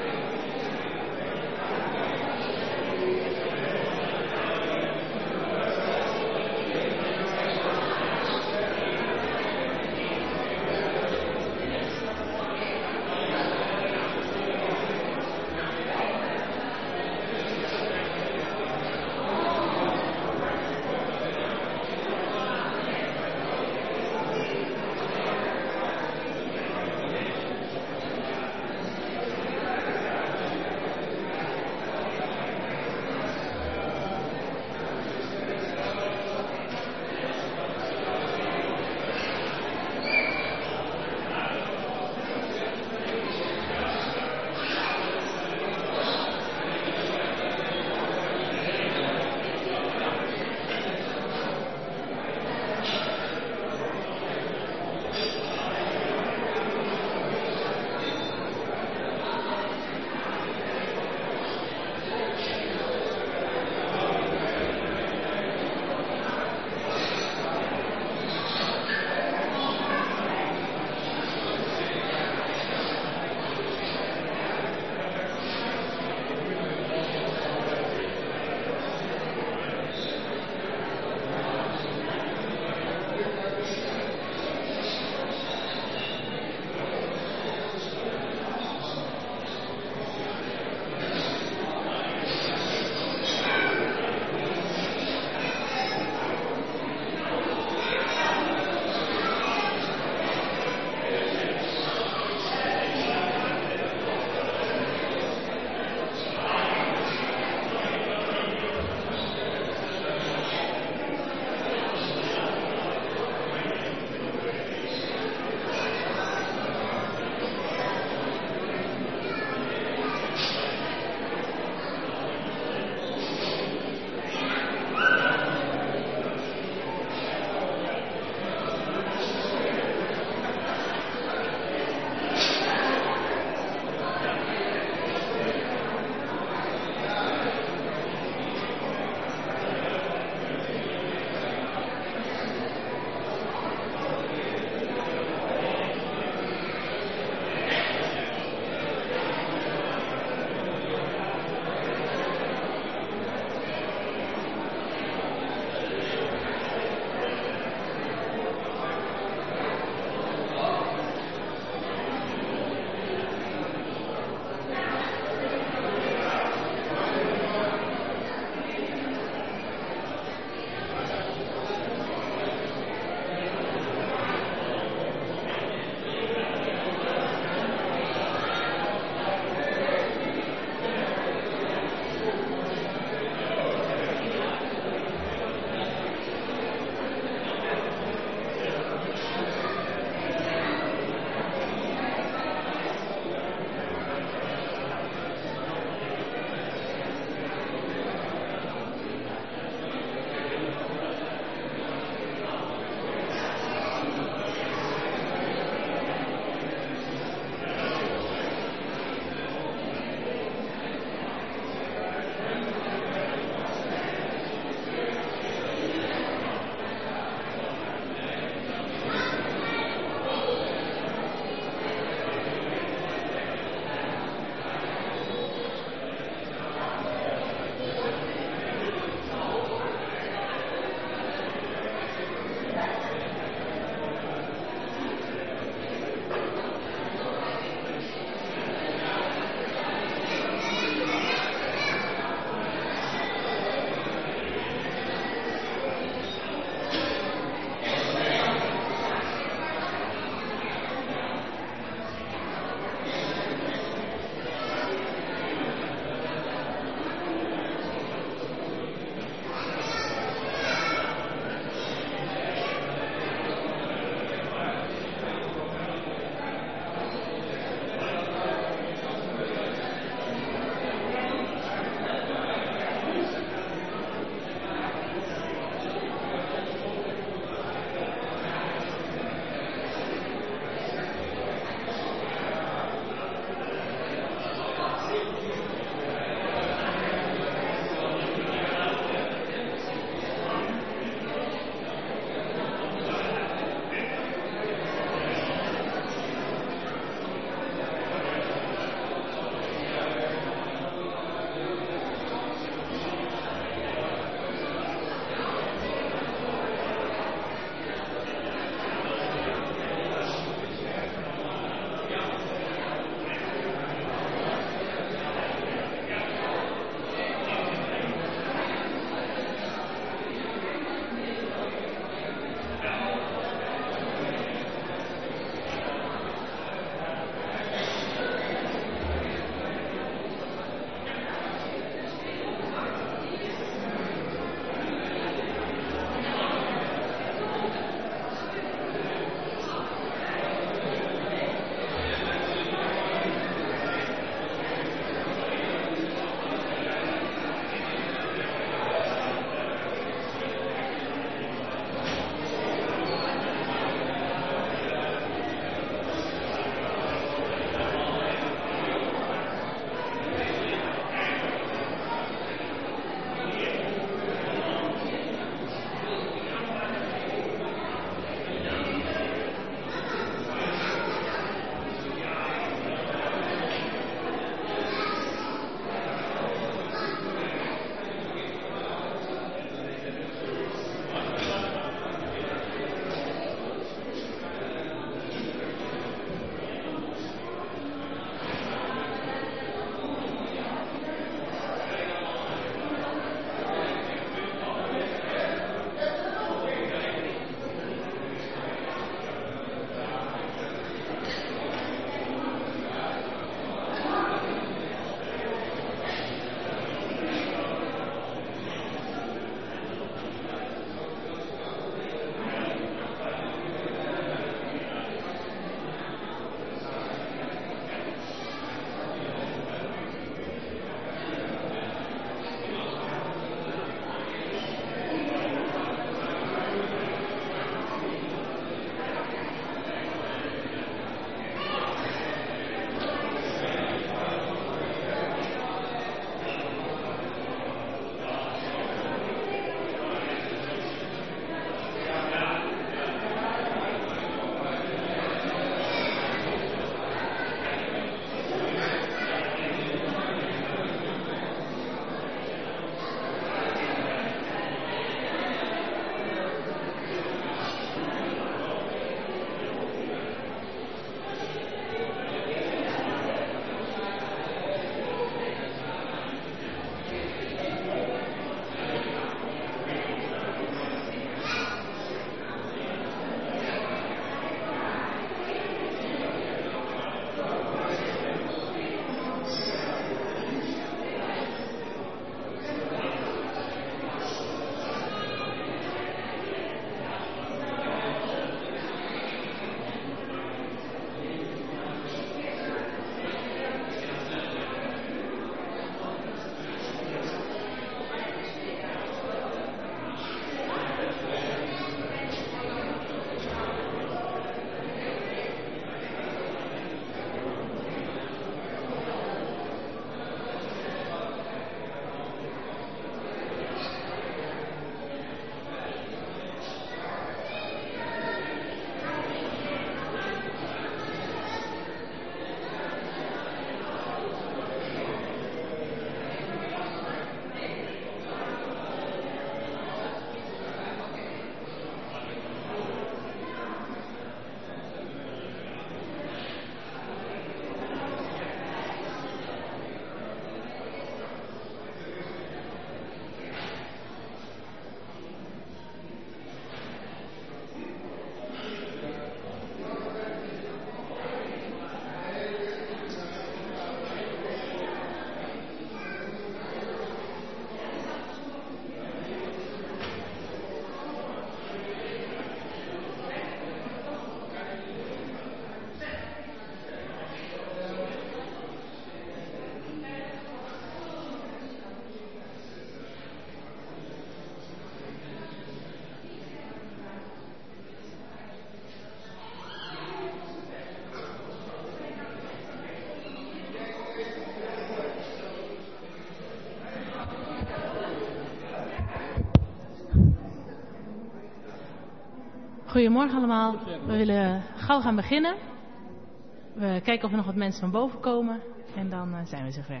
Goedemorgen allemaal. We willen gauw gaan beginnen. We kijken of er nog wat mensen van boven komen. En dan zijn we zover.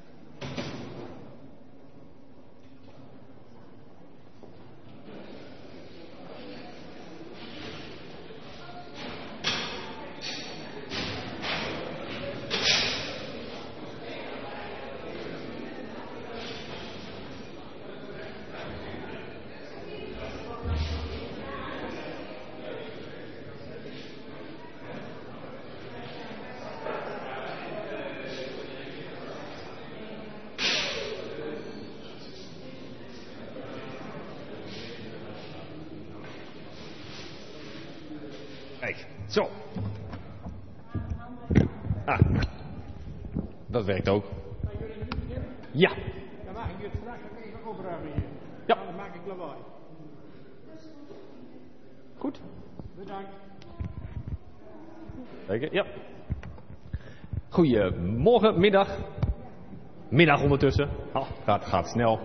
Kijk, zo. Ah, dat werkt ook. Ja. Dan mag ik het straks ook even opruimen hier. Ja. Dan maak ik lawaai. Goed. Bedankt. Zeker, ja. Goedemorgen, middag. Middag ondertussen. Oh, gaat snel.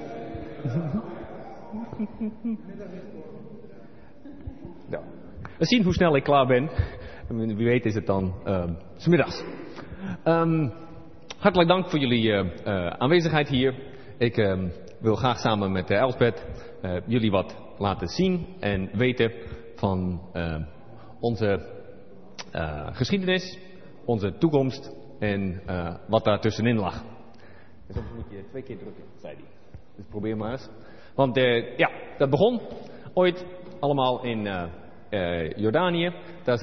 Ja. We zien hoe snel ik klaar ben. Wie weet is het dan 's middags. Hartelijk dank voor jullie aanwezigheid hier. Ik wil graag samen met Elsbeth jullie wat laten zien en weten van onze geschiedenis, onze toekomst en wat daar tussenin lag. Dus dan moet je 2 keer drukken, zei hij. Dus probeer maar eens. Want ja, dat begon ooit allemaal in Jordanië. Daar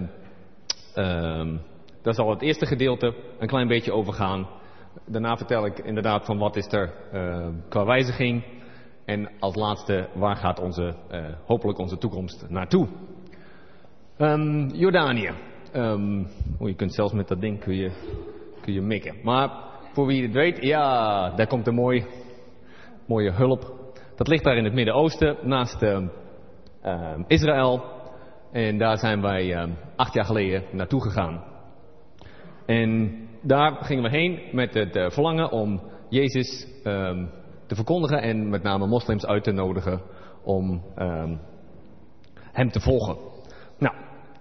zal het eerste gedeelte een klein beetje over gaan. Daarna vertel ik inderdaad van wat is er qua wijziging. En als laatste, waar gaat hopelijk onze toekomst naartoe? Jordanië. Je kunt zelfs met dat ding kun je mikken. Maar voor wie het weet, ja, daar komt een mooie hulp. Dat ligt daar in het Midden-Oosten, naast Israël. En daar zijn wij 8 jaar geleden naartoe gegaan. En daar gingen we heen met het verlangen om Jezus te verkondigen en met name moslims uit te nodigen om hem te volgen. Nou,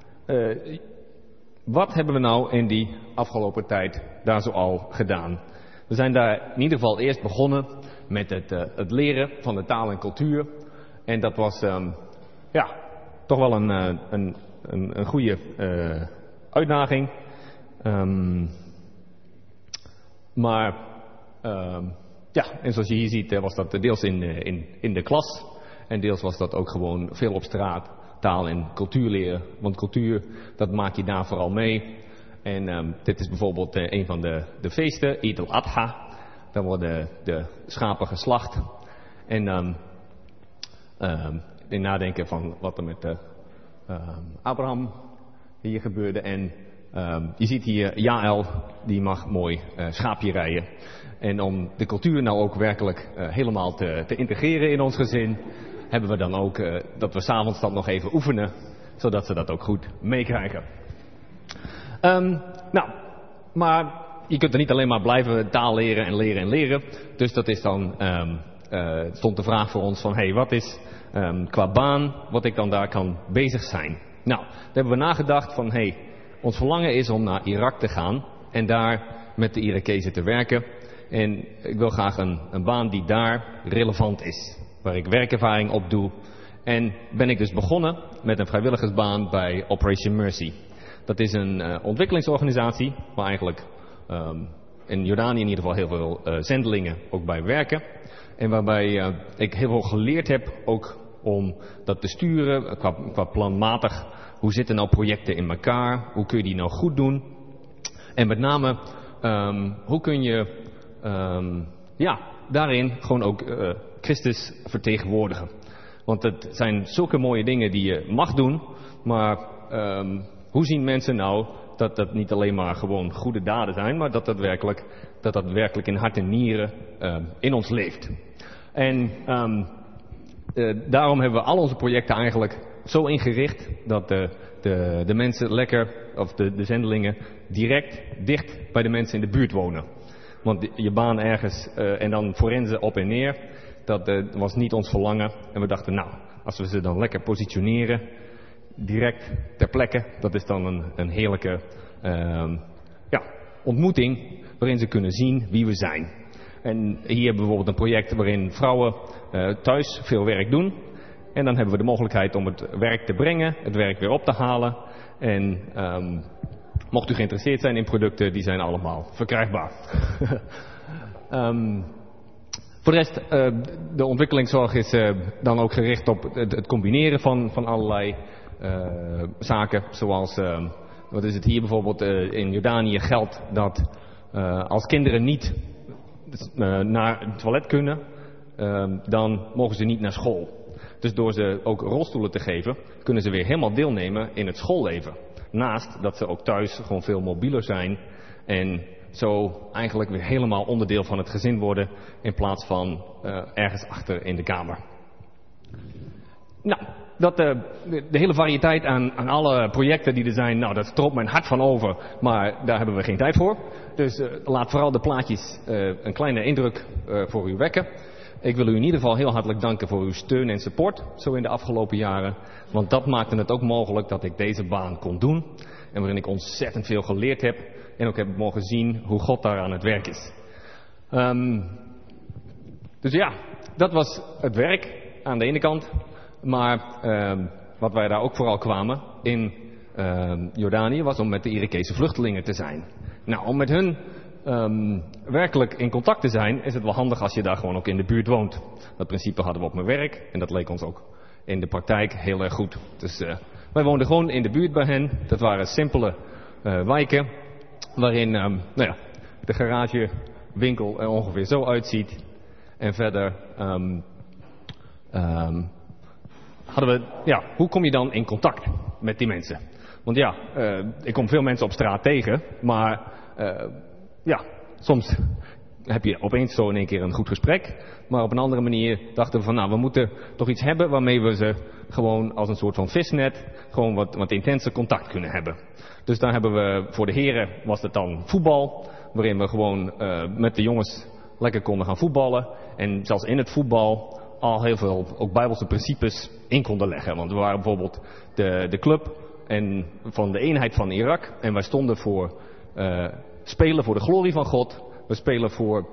wat hebben we nou in die afgelopen tijd daar zoal gedaan? We zijn daar in ieder geval eerst begonnen met het leren van de taal en cultuur. En dat was toch wel een goede uitdaging. En zoals je hier ziet was dat deels in de klas. En deels was dat ook gewoon veel op straat. Taal en cultuur leren. Want cultuur, dat maak je daar vooral mee. En dit is bijvoorbeeld een van de feesten. Eid al-Adha. Dan worden de schapen geslacht. En dan in nadenken van wat er met Abraham hier gebeurde. En je ziet hier Jaël, die mag mooi schaapje rijden. En om de cultuur nou ook werkelijk helemaal te integreren in ons gezin, hebben we dan ook dat we 's avonds dan nog even oefenen, zodat ze dat ook goed meekrijgen. Maar je kunt er niet alleen maar blijven taal leren en leren en leren. Dus dat is dan, stond de vraag voor ons van, wat is qua baan wat ik dan daar kan bezig zijn? Nou, daar hebben we nagedacht van, ons verlangen is om naar Irak te gaan en daar met de Irakezen te werken. En ik wil graag een baan die daar relevant is, waar ik werkervaring op doe. En ben ik dus begonnen met een vrijwilligersbaan bij Operation Mercy. Dat is een ontwikkelingsorganisatie waar eigenlijk in Jordanië in ieder geval heel veel zendelingen ook bij werken. En waarbij ik heel veel geleerd heb ook om dat te sturen qua planmatig. Hoe zitten nou projecten in elkaar? Hoe kun je die nou goed doen? En met name, hoe kun je daarin gewoon ook Christus vertegenwoordigen? Want het zijn zulke mooie dingen die je mag doen. Maar hoe zien mensen nou dat dat niet alleen maar gewoon goede daden zijn, maar dat dat werkelijk in hart en nieren in ons leeft? En daarom hebben we al onze projecten eigenlijk zo ingericht dat de mensen lekker, of de zendelingen, direct dicht bij de mensen in de buurt wonen. Want je baan ergens en dan forensen op en neer, dat was niet ons verlangen. En we dachten, Als we ze dan lekker positioneren, direct ter plekke, dat is dan een heerlijke ontmoeting waarin ze kunnen zien wie we zijn. En hier hebben we bijvoorbeeld een project waarin vrouwen thuis veel werk doen. En dan hebben we de mogelijkheid om het werk te brengen, het werk weer op te halen. En mocht u geïnteresseerd zijn in producten, die zijn allemaal verkrijgbaar. Voor de rest, de ontwikkelingszorg is dan ook gericht op het combineren van allerlei zaken. Zoals, wat is het hier bijvoorbeeld, in Jordanië geldt dat als kinderen niet naar het toilet kunnen, dan mogen ze niet naar school. Dus door ze ook rolstoelen te geven, kunnen ze weer helemaal deelnemen in het schoolleven. Naast dat ze ook thuis gewoon veel mobieler zijn en zo eigenlijk weer helemaal onderdeel van het gezin worden in plaats van ergens achter in de kamer. Nou, de hele variëteit aan alle projecten die er zijn, nou, dat stroomt mijn hart van over, maar daar hebben we geen tijd voor. Dus laat vooral de plaatjes een kleine indruk voor u wekken. Ik wil u in ieder geval heel hartelijk danken voor uw steun en support, zo in de afgelopen jaren. Want dat maakte het ook mogelijk dat ik deze baan kon doen. En waarin ik ontzettend veel geleerd heb. En ook heb mogen zien hoe God daar aan het werk is. Dus ja, dat was het werk aan de ene kant. Maar wat wij daar ook vooral kwamen in Jordanië was om met de Irakese vluchtelingen te zijn. Nou, om met hun werkelijk in contact te zijn, is het wel handig als je daar gewoon ook in de buurt woont. Dat principe hadden we op mijn werk en dat leek ons ook in de praktijk heel erg goed. Dus wij woonden gewoon in de buurt bij hen. Dat waren simpele wijken waarin de garagewinkel er ongeveer zo uitziet. En verder hadden we, hoe kom je dan in contact met die mensen? Want ik kom veel mensen op straat tegen, maar soms heb je opeens zo in één keer een goed gesprek. Maar op een andere manier dachten we van, we moeten toch iets hebben waarmee we ze gewoon als een soort van visnet gewoon wat intenser contact kunnen hebben. Dus daar hebben we, voor de heren was het dan voetbal, waarin we gewoon met de jongens lekker konden gaan voetballen. En zelfs in het voetbal al heel veel ook bijbelse principes in konden leggen. Want we waren bijvoorbeeld de club van de eenheid van Irak. En wij stonden voor spelen voor de glorie van God. We spelen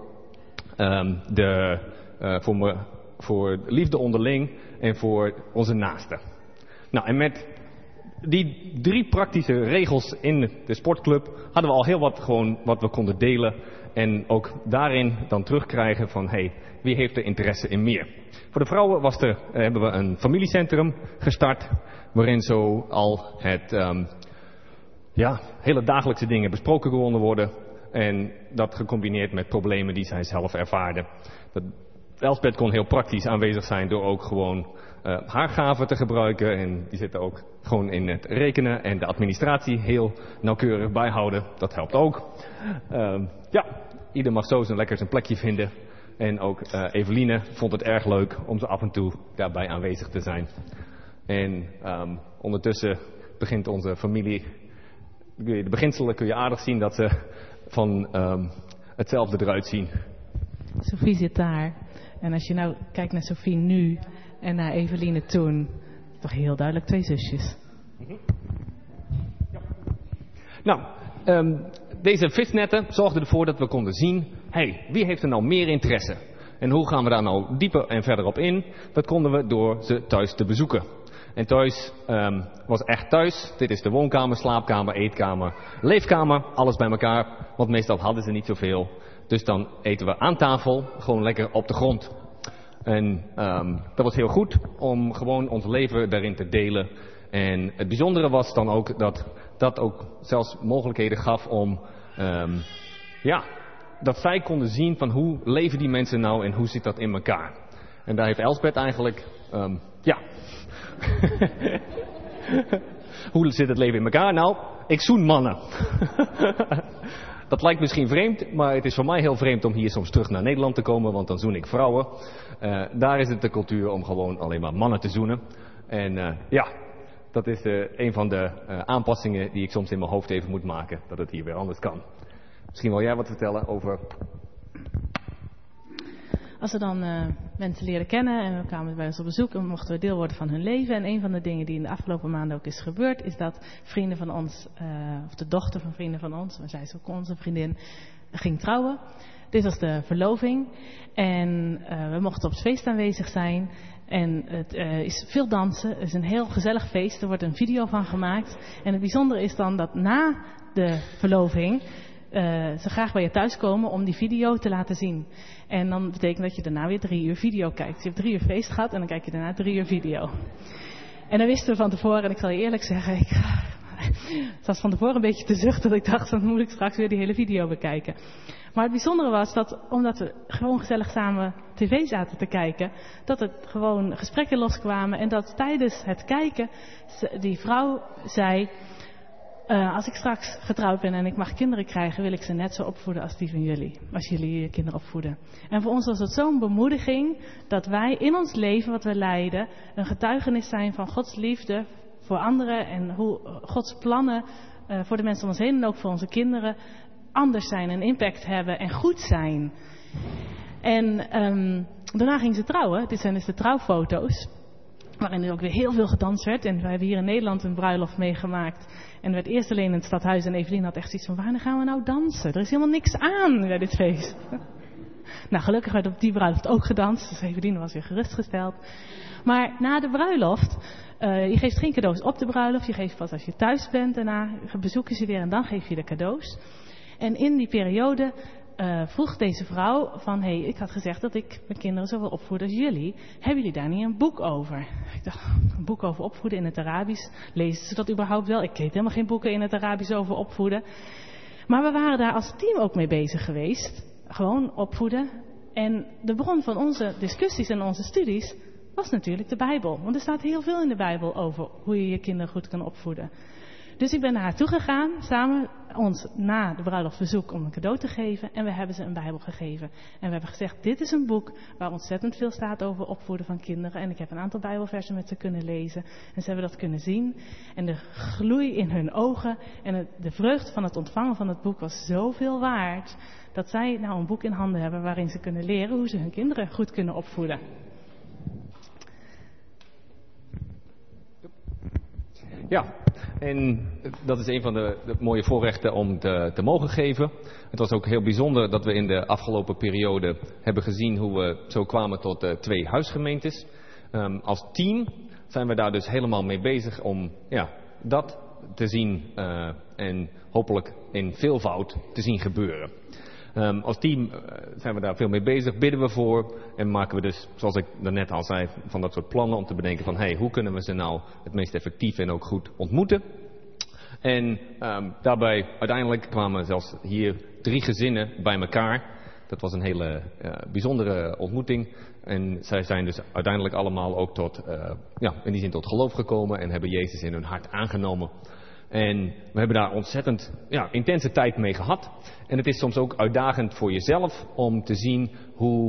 voor liefde onderling en voor onze naasten. Nou, en met die 3 praktische regels in de sportclub hadden we al heel wat gewoon wat we konden delen. En ook daarin dan terugkrijgen van, wie heeft er interesse in meer? Voor de vrouwen hebben we een familiecentrum gestart, waarin zo al het hele dagelijkse dingen besproken konden worden. En dat gecombineerd met problemen die zij zelf ervaarden. Elspeth kon heel praktisch aanwezig zijn door ook gewoon haar gaven te gebruiken. En die zitten ook gewoon in het rekenen en de administratie heel nauwkeurig bijhouden. Dat helpt ook. Ieder mag zo lekker zijn plekje vinden. En ook Eveline vond het erg leuk om zo af en toe daarbij aanwezig te zijn. En ondertussen begint onze familie, de beginselen kun je aardig zien dat ze van hetzelfde eruit zien. Sophie zit daar. En als je nou kijkt naar Sophie nu en naar Eveline toen, toch heel duidelijk 2 zusjes. Nou, deze visnetten zorgden ervoor dat we konden zien, wie heeft er nou meer interesse? En hoe gaan we daar nou dieper en verder op in? Dat konden we door ze thuis te bezoeken. En thuis was echt thuis. Dit is de woonkamer, slaapkamer, eetkamer, leefkamer. Alles bij elkaar. Want meestal hadden ze niet zoveel. Dus dan eten we aan tafel. Gewoon lekker op de grond. En dat was heel goed om gewoon ons leven daarin te delen. En het bijzondere was dan ook dat ook zelfs mogelijkheden gaf om dat zij konden zien van hoe leven die mensen nou en hoe zit dat in elkaar. En daar heeft Elspeth eigenlijk hoe zit het leven in elkaar? Nou, ik zoen mannen. Dat lijkt misschien vreemd, maar het is voor mij heel vreemd om hier soms terug naar Nederland te komen, want dan zoen ik vrouwen. Daar is het de cultuur om gewoon alleen maar mannen te zoenen. En dat is een van de aanpassingen die ik soms in mijn hoofd even moet maken, dat het hier weer anders kan. Misschien wil jij wat vertellen over... Als we dan mensen leren kennen en we kwamen bij ons op bezoek en mochten we deel worden van hun leven. En een van de dingen die in de afgelopen maanden ook is gebeurd, is dat vrienden van ons, of de dochter van vrienden van ons, maar zij is ook onze vriendin, ging trouwen. Dit was de verloving en we mochten op het feest aanwezig zijn. En het is veel dansen, het is een heel gezellig feest, er wordt een video van gemaakt. En het bijzondere is dan dat na de verloving ze graag bij je thuis komen om die video te laten zien. En dan betekent dat je daarna weer 3 uur video kijkt. Je hebt 3 uur feest gehad en dan kijk je daarna 3 uur video. En dan wisten we van tevoren, en ik zal je eerlijk zeggen, ik zat van tevoren een beetje te zuchten, dat ik dacht, dan moet ik straks weer die hele video bekijken. Maar het bijzondere was dat, omdat we gewoon gezellig samen tv zaten te kijken, dat er gewoon gesprekken loskwamen en dat tijdens het kijken die vrouw zei, als ik straks getrouwd ben en ik mag kinderen krijgen, wil ik ze net zo opvoeden als die van jullie. Als jullie je kinderen opvoeden. En voor ons was het zo'n bemoediging dat wij in ons leven wat we leiden een getuigenis zijn van Gods liefde voor anderen en hoe Gods plannen voor de mensen om ons heen en ook voor onze kinderen anders zijn en impact hebben en goed zijn. En daarna ging ze trouwen. Dit zijn dus de trouwfoto's. Waarin er ook weer heel veel gedanst werd. En we hebben hier in Nederland een bruiloft meegemaakt. En er werd eerst alleen in het stadhuis. En Evelien had echt zoiets van, wanneer gaan we nou dansen? Er is helemaal niks aan bij dit feest. Nou, gelukkig werd op die bruiloft ook gedanst. Dus Evelien was weer gerustgesteld. Maar na de bruiloft, je geeft geen cadeaus op de bruiloft. Je geeft pas als je thuis bent. Daarna bezoeken ze weer en dan geef je de cadeaus. En in die periode vroeg deze vrouw van, hey, ik had gezegd dat ik mijn kinderen zo wil opvoeden als jullie. Hebben jullie daar niet een boek over? Ik dacht, een boek over opvoeden in het Arabisch. Lezen ze dat überhaupt wel? Ik weet helemaal geen boeken in het Arabisch over opvoeden. Maar we waren daar als team ook mee bezig geweest. Gewoon opvoeden. En de bron van onze discussies en onze studies was natuurlijk de Bijbel. Want er staat heel veel in de Bijbel over hoe je je kinderen goed kan opvoeden. Dus ik ben naar haar toegegaan, samen ons na de bruiloft verzoek om een cadeau te geven. En we hebben ze een Bijbel gegeven. En we hebben gezegd, dit is een boek waar ontzettend veel staat over opvoeden van kinderen. En ik heb een aantal Bijbelversen met ze kunnen lezen. En ze hebben dat kunnen zien. En de gloei in hun ogen en de vreugde van het ontvangen van het boek was zoveel waard. Dat zij nou een boek in handen hebben waarin ze kunnen leren hoe ze hun kinderen goed kunnen opvoeden. Ja, en dat is een van de mooie voorrechten om te mogen geven. Het was ook heel bijzonder dat we in de afgelopen periode hebben gezien hoe we zo kwamen tot 2 huisgemeentes. Als team zijn we daar dus helemaal mee bezig om dat te zien en hopelijk in veelvoud te zien gebeuren. Als team zijn we daar veel mee bezig, bidden we voor en maken we dus, zoals ik daarnet al zei, van dat soort plannen om te bedenken van hoe kunnen we ze nou het meest effectief en ook goed ontmoeten. En daarbij uiteindelijk kwamen zelfs hier 3 gezinnen bij elkaar. Dat was een hele bijzondere ontmoeting. En zij zijn dus uiteindelijk allemaal ook in die zin tot geloof gekomen en hebben Jezus in hun hart aangenomen. En we hebben daar ontzettend intense tijd mee gehad. En het is soms ook uitdagend voor jezelf om te zien hoe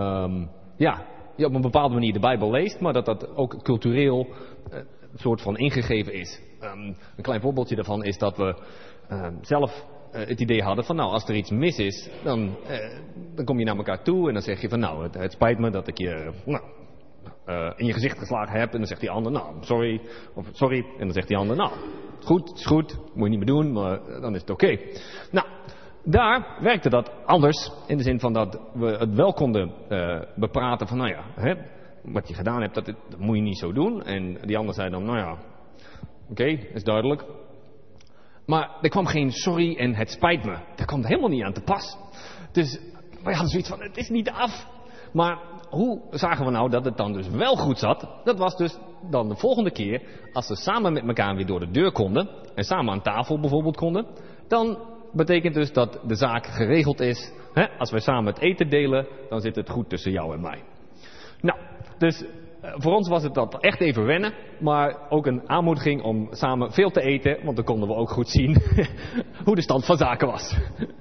je op een bepaalde manier de Bijbel leest, maar dat ook cultureel een soort van ingegeven is. Een klein voorbeeldje daarvan is dat we zelf het idee hadden van als er iets mis is, dan kom je naar elkaar toe en dan zeg je van het spijt me dat ik je in je gezicht geslagen heb. En dan zegt die ander, sorry. Of sorry. En dan zegt die ander, is goed. Moet je niet meer doen, maar dan is het oké. Nou, daar werkte dat anders. In de zin van dat we het wel konden bepraten van, wat je gedaan hebt, dat moet je niet zo doen. En die ander zei dan, oké, is duidelijk. Maar er kwam geen sorry en het spijt me. Daar kwam helemaal niet aan te pas. Dus wij hadden zoiets van, het is niet af. Maar hoe zagen we nou dat het dan dus wel goed zat? Dat was dus dan de volgende keer, als we samen met elkaar weer door de deur konden, en samen aan tafel bijvoorbeeld konden, dan betekent dus dat de zaak geregeld is. Als wij samen het eten delen, dan zit het goed tussen jou en mij. Nou, dus voor ons was het dat echt even wennen, maar ook een aanmoediging om samen veel te eten, want dan konden we ook goed zien hoe de stand van zaken was.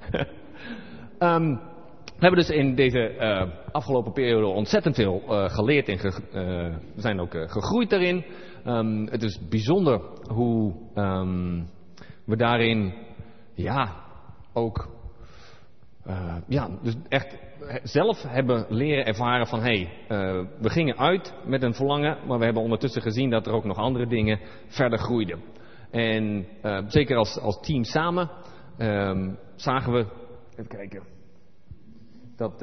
We hebben dus in deze afgelopen periode ontzettend veel geleerd en we zijn ook gegroeid daarin. Het is bijzonder hoe we daarin ook dus echt zelf hebben leren ervaren van we gingen uit met een verlangen, maar we hebben ondertussen gezien dat er ook nog andere dingen verder groeiden. En zeker als team samen zagen we, even kijken, dat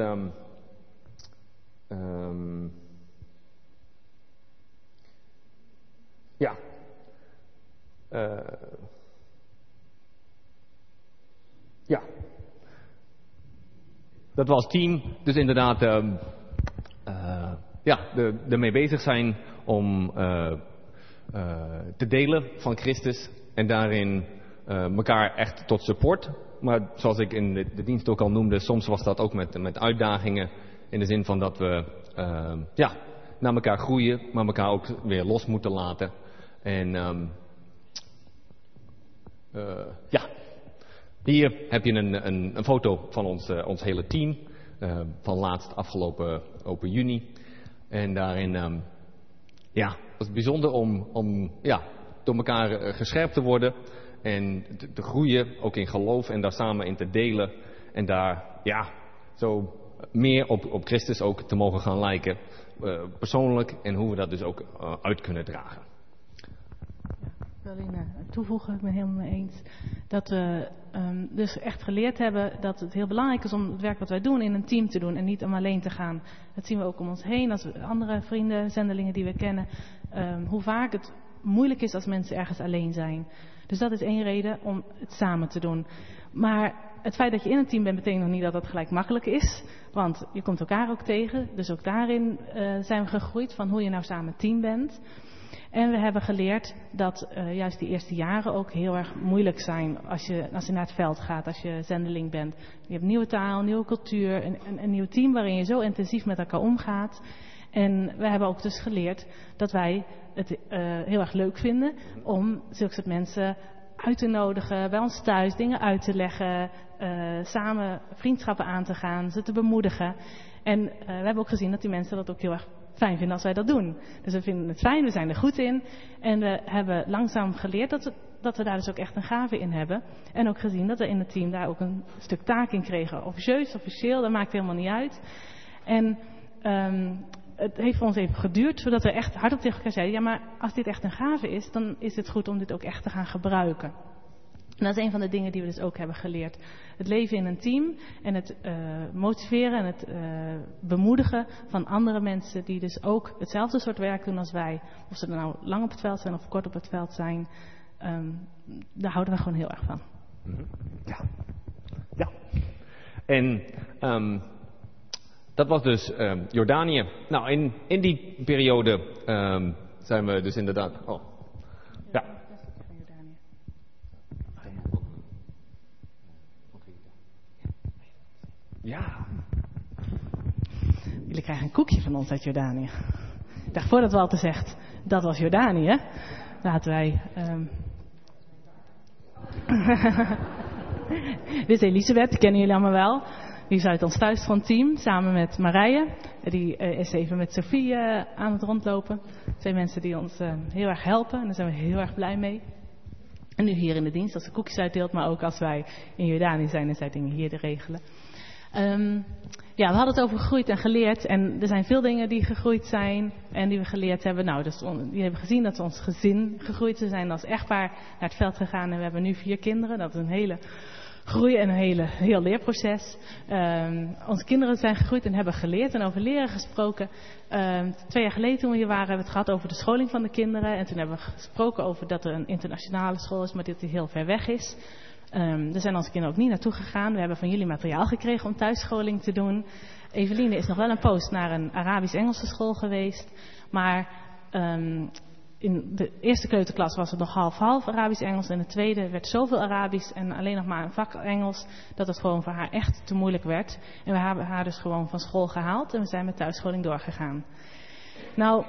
dat we als team dus inderdaad ermee bezig zijn om te delen van Christus en daarin elkaar echt tot support. Maar zoals ik in de dienst ook al noemde, soms was dat ook met uitdagingen in de zin van dat we naar elkaar groeien, maar elkaar ook weer los moeten laten. En hier heb je een foto van ons hele team van laatst afgelopen open juni. En daarin was het bijzonder om door elkaar gescherpt te worden en te groeien, ook in geloof en daar samen in te delen. En daar zo meer op Christus ook te mogen gaan lijken, persoonlijk, en hoe we dat dus ook uit kunnen dragen. Ik wil toevoegen, ik ben het helemaal mee eens, dat we dus echt geleerd hebben dat het heel belangrijk is om het werk wat wij doen in een team te doen en niet om alleen te gaan. Dat zien we ook om ons heen, als we andere vrienden, zendelingen die we kennen, hoe vaak het moeilijk is als mensen ergens alleen zijn. Dus dat is één reden om het samen te doen. Maar het feit dat je in een team bent betekent nog niet dat dat gelijk makkelijk is, want je komt elkaar ook tegen. Dus ook daarin zijn we gegroeid van hoe je nou samen team bent. En we hebben geleerd dat juist die eerste jaren ook heel erg moeilijk zijn als je naar het veld gaat, als je zendeling bent. Je hebt nieuwe taal, nieuwe cultuur, een nieuw team waarin je zo intensief met elkaar omgaat. En we hebben ook dus geleerd dat wij het heel erg leuk vinden om zulke soort mensen uit te nodigen, bij ons thuis dingen uit te leggen, samen vriendschappen aan te gaan, ze te bemoedigen. En we hebben ook gezien dat die mensen dat ook heel erg fijn vinden als wij dat doen. Dus we vinden het fijn, we zijn er goed in. En we hebben langzaam geleerd dat we daar dus ook echt een gave in hebben. En ook gezien dat we in het team daar ook een stuk taak in kregen. Officieel, dat maakt helemaal niet uit. En het heeft voor ons even geduurd, zodat we echt hardop tegen elkaar zeiden, ja, maar als dit echt een gave is, dan is het goed om dit ook echt te gaan gebruiken. En dat is een van de dingen die we dus ook hebben geleerd. Het leven in een team en het motiveren en het bemoedigen van andere mensen die dus ook hetzelfde soort werk doen als wij. Of ze nou lang op het veld zijn of kort op het veld zijn. Daar houden we gewoon heel erg van. Ja. En dat was dus Jordanië. Nou, in die periode zijn we dus inderdaad... Ja. Jullie krijgen een koekje van ons uit Jordanië. Ik dacht, voordat Walter zegt, dat was Jordanië, laten wij... Dit is Elisabeth, die kennen jullie allemaal wel. Die is uit ons thuisfrontteam, samen met Marije. Die is even met Sophie aan het rondlopen. 2 mensen die ons heel erg helpen en daar zijn we heel erg blij mee. En nu hier in de dienst, als ze koekjes uitdeelt, maar ook als wij in Jordanië zijn en zij dingen hier te regelen. We hadden het over gegroeid en geleerd. En er zijn veel dingen die gegroeid zijn en die we geleerd hebben. Nou, dus die hebben gezien dat ons gezin gegroeid is. We zijn als echtpaar naar het veld gegaan en we hebben nu 4 kinderen. Dat is een hele groei en een heel leerproces. Onze kinderen zijn gegroeid en hebben geleerd en over leren gesproken. 2 jaar geleden toen we hier waren, hebben we het gehad over de scholing van de kinderen. En toen hebben we gesproken over dat er een internationale school is, maar dat die heel ver weg is. Daar zijn onze kinderen ook niet naartoe gegaan. We hebben van jullie materiaal gekregen om thuisscholing te doen. Eveline is nog wel een poos naar een Arabisch-Engelse school geweest. Maar in de eerste kleuterklas was het nog half-half Arabisch-Engels. En de tweede werd zoveel Arabisch en alleen nog maar een vak Engels, dat het gewoon voor haar echt te moeilijk werd. En we hebben haar dus gewoon van school gehaald en we zijn met thuisscholing doorgegaan. Nou,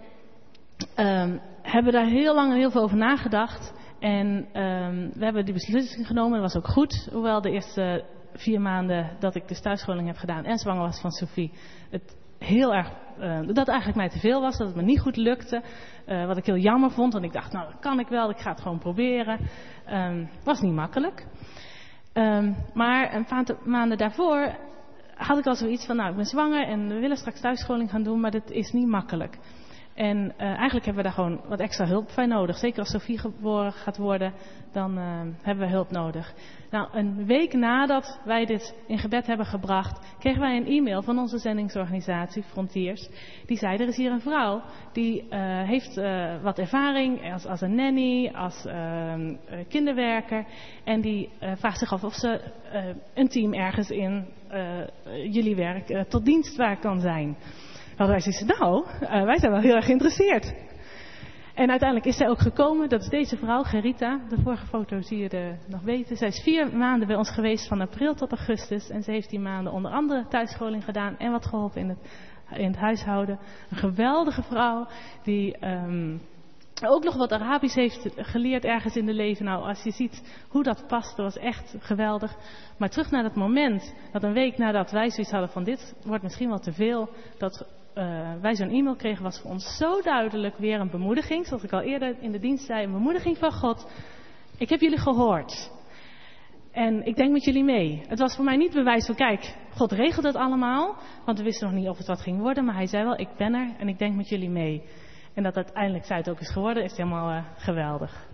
hebben daar heel lang en heel veel over nagedacht. En we hebben die beslissing genomen, dat was ook goed. Hoewel de eerste 4 maanden dat ik dus thuisscholing heb gedaan en zwanger was van Sophie, het heel erg, dat eigenlijk mij te veel was, dat het me niet goed lukte. Wat ik heel jammer vond, want ik dacht, nou dat kan ik wel, ik ga het gewoon proberen. Was niet makkelijk. Maar een paar maanden daarvoor had ik al zoiets van, nou, ik ben zwanger en we willen straks thuisscholing gaan doen, maar dat is niet makkelijk. En eigenlijk hebben we daar gewoon wat extra hulp bij nodig. Zeker als Sophie geboren gaat worden, dan hebben we hulp nodig. Nou, een week nadat wij dit in gebed hebben gebracht, kregen wij een e-mail van onze zendingsorganisatie, Frontiers. Die zei, er is hier een vrouw, die heeft wat ervaring als een nanny, als kinderwerker. En die vraagt zich af of ze een team ergens in jullie werk tot dienst kan zijn. Hadden wij zoiets, nou, wij zijn wel heel erg geïnteresseerd. En uiteindelijk is zij ook gekomen. Dat is deze vrouw, Gerita. De vorige foto zie je er nog weten. Zij is 4 maanden bij ons geweest, van april tot augustus. En ze heeft die maanden onder andere thuisscholing gedaan en wat geholpen in het huishouden. Een geweldige vrouw die ook nog wat Arabisch heeft geleerd ergens in de leven. Nou, als je ziet hoe dat past, dat was echt geweldig. Maar terug naar dat moment, dat een week nadat wij zoiets hadden van dit wordt misschien wel te veel, dat wij zo'n e-mail kregen, was voor ons zo duidelijk weer een bemoediging. Zoals ik al eerder in de dienst zei, een bemoediging van God. Ik heb jullie gehoord. En ik denk met jullie mee. Het was voor mij niet bewijs van, kijk, God regelt het allemaal. Want we wisten nog niet of het wat ging worden. Maar hij zei wel, ik ben er en ik denk met jullie mee. En dat uiteindelijk zij het ook is geworden, is helemaal geweldig.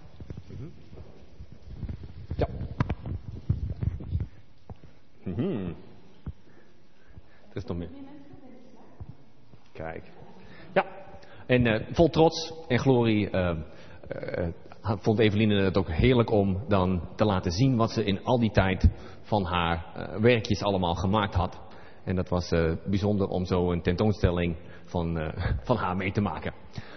Ja. Er is nog meer. Kijk. Ja. En vol trots en glorie vond Eveline het ook heerlijk om dan te laten zien wat ze in al die tijd van haar werkjes allemaal gemaakt had. En dat was bijzonder om zo een tentoonstelling van haar mee te maken.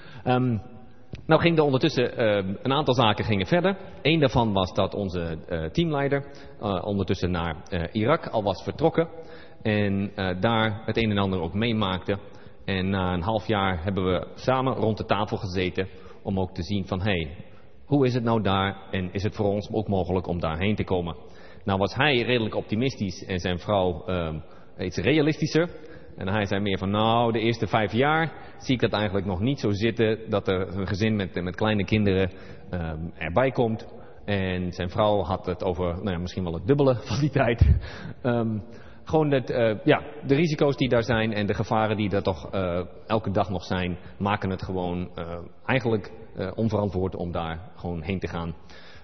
Nou ging er ondertussen een aantal zaken gingen verder. Eén daarvan was dat onze teamleider ondertussen naar Irak al was vertrokken. En daar het een en ander ook meemaakte. En na een half jaar hebben we samen rond de tafel gezeten om ook te zien van hoe is het nou daar en is het voor ons ook mogelijk om daarheen te komen. Nou was hij redelijk optimistisch en zijn vrouw iets realistischer. En hij zei meer van de eerste 5 jaar zie ik dat eigenlijk nog niet zo zitten dat er een gezin met kleine kinderen erbij komt. En zijn vrouw had het over misschien wel het dubbele van die tijd. Gewoon de risico's die daar zijn en de gevaren die er toch elke dag nog zijn, maken het gewoon eigenlijk onverantwoord om daar gewoon heen te gaan.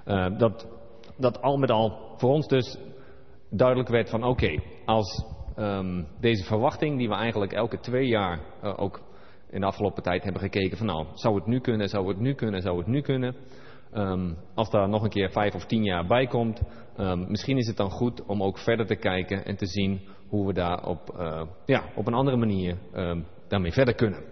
Dat al met al voor ons dus duidelijk werd van als deze verwachting die we eigenlijk elke 2 jaar ook in de afgelopen tijd hebben gekeken van zou het nu kunnen, zou het nu kunnen, zou het nu kunnen. Als daar nog een keer 5 of 10 jaar bij komt, misschien is het dan goed om ook verder te kijken en te zien hoe we daar op een andere manier daarmee verder kunnen.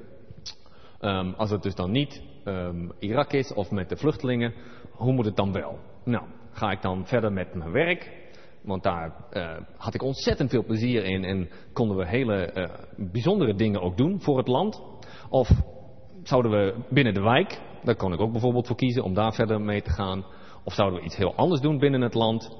Als het dus dan niet Irak is of met de vluchtelingen, hoe moet het dan wel? Nou, ga ik dan verder met mijn werk? Want daar had ik ontzettend veel plezier in en konden we hele bijzondere dingen ook doen voor het land. Of zouden we binnen de wijk, daar kon ik ook bijvoorbeeld voor kiezen om daar verder mee te gaan. Of zouden we iets heel anders doen binnen het land?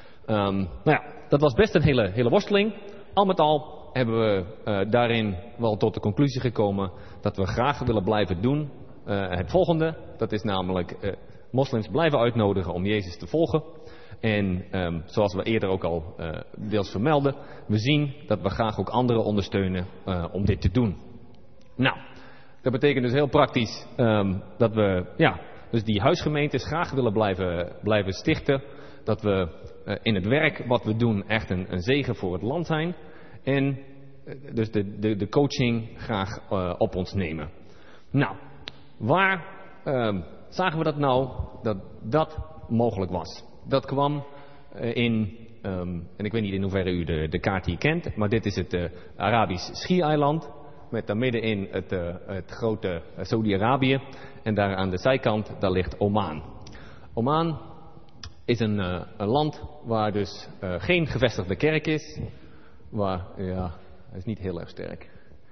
Dat was best een hele worsteling. Al met al hebben we daarin wel tot de conclusie gekomen dat we graag willen blijven doen. Het volgende, dat is namelijk moslims blijven uitnodigen om Jezus te volgen. En zoals we eerder ook al deels vermelden, we zien dat we graag ook anderen ondersteunen om dit te doen. Nou, dat betekent dus heel praktisch dat we dus die huisgemeentes graag willen blijven stichten. Dat we in het werk wat we doen echt een zegen voor het land zijn. En dus de coaching graag op ons nemen. Nou, waar zagen we dat nou dat mogelijk was? Dat kwam en ik weet niet in hoeverre u de kaart hier kent, maar dit is het Arabisch Schiereiland. Met daar middenin het grote Saudi-Arabië. En daar aan de zijkant, daar ligt Oman. Oman is een land waar dus geen gevestigde kerk is. Hij is niet heel erg sterk.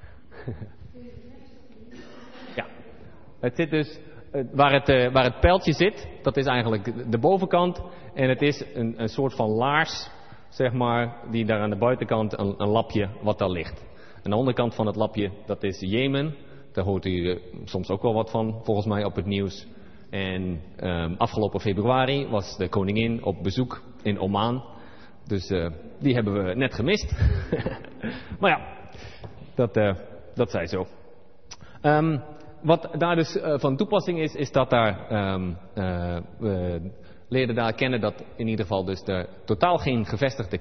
Ja, het zit dus waar het pijltje zit, dat is eigenlijk de bovenkant. En het is een soort van laars, zeg maar, die daar aan de buitenkant een lapje wat daar ligt. Aan de onderkant van het lapje, dat is Jemen. Daar hoort u soms ook wel wat van, volgens mij op het nieuws. En afgelopen februari was de koningin op bezoek in Oman. Dus die hebben we net gemist. Maar ja, dat zij zo. Wat daar dus van toepassing is dat daar we leerden daar kennen dat in ieder geval dus er totaal geen gevestigde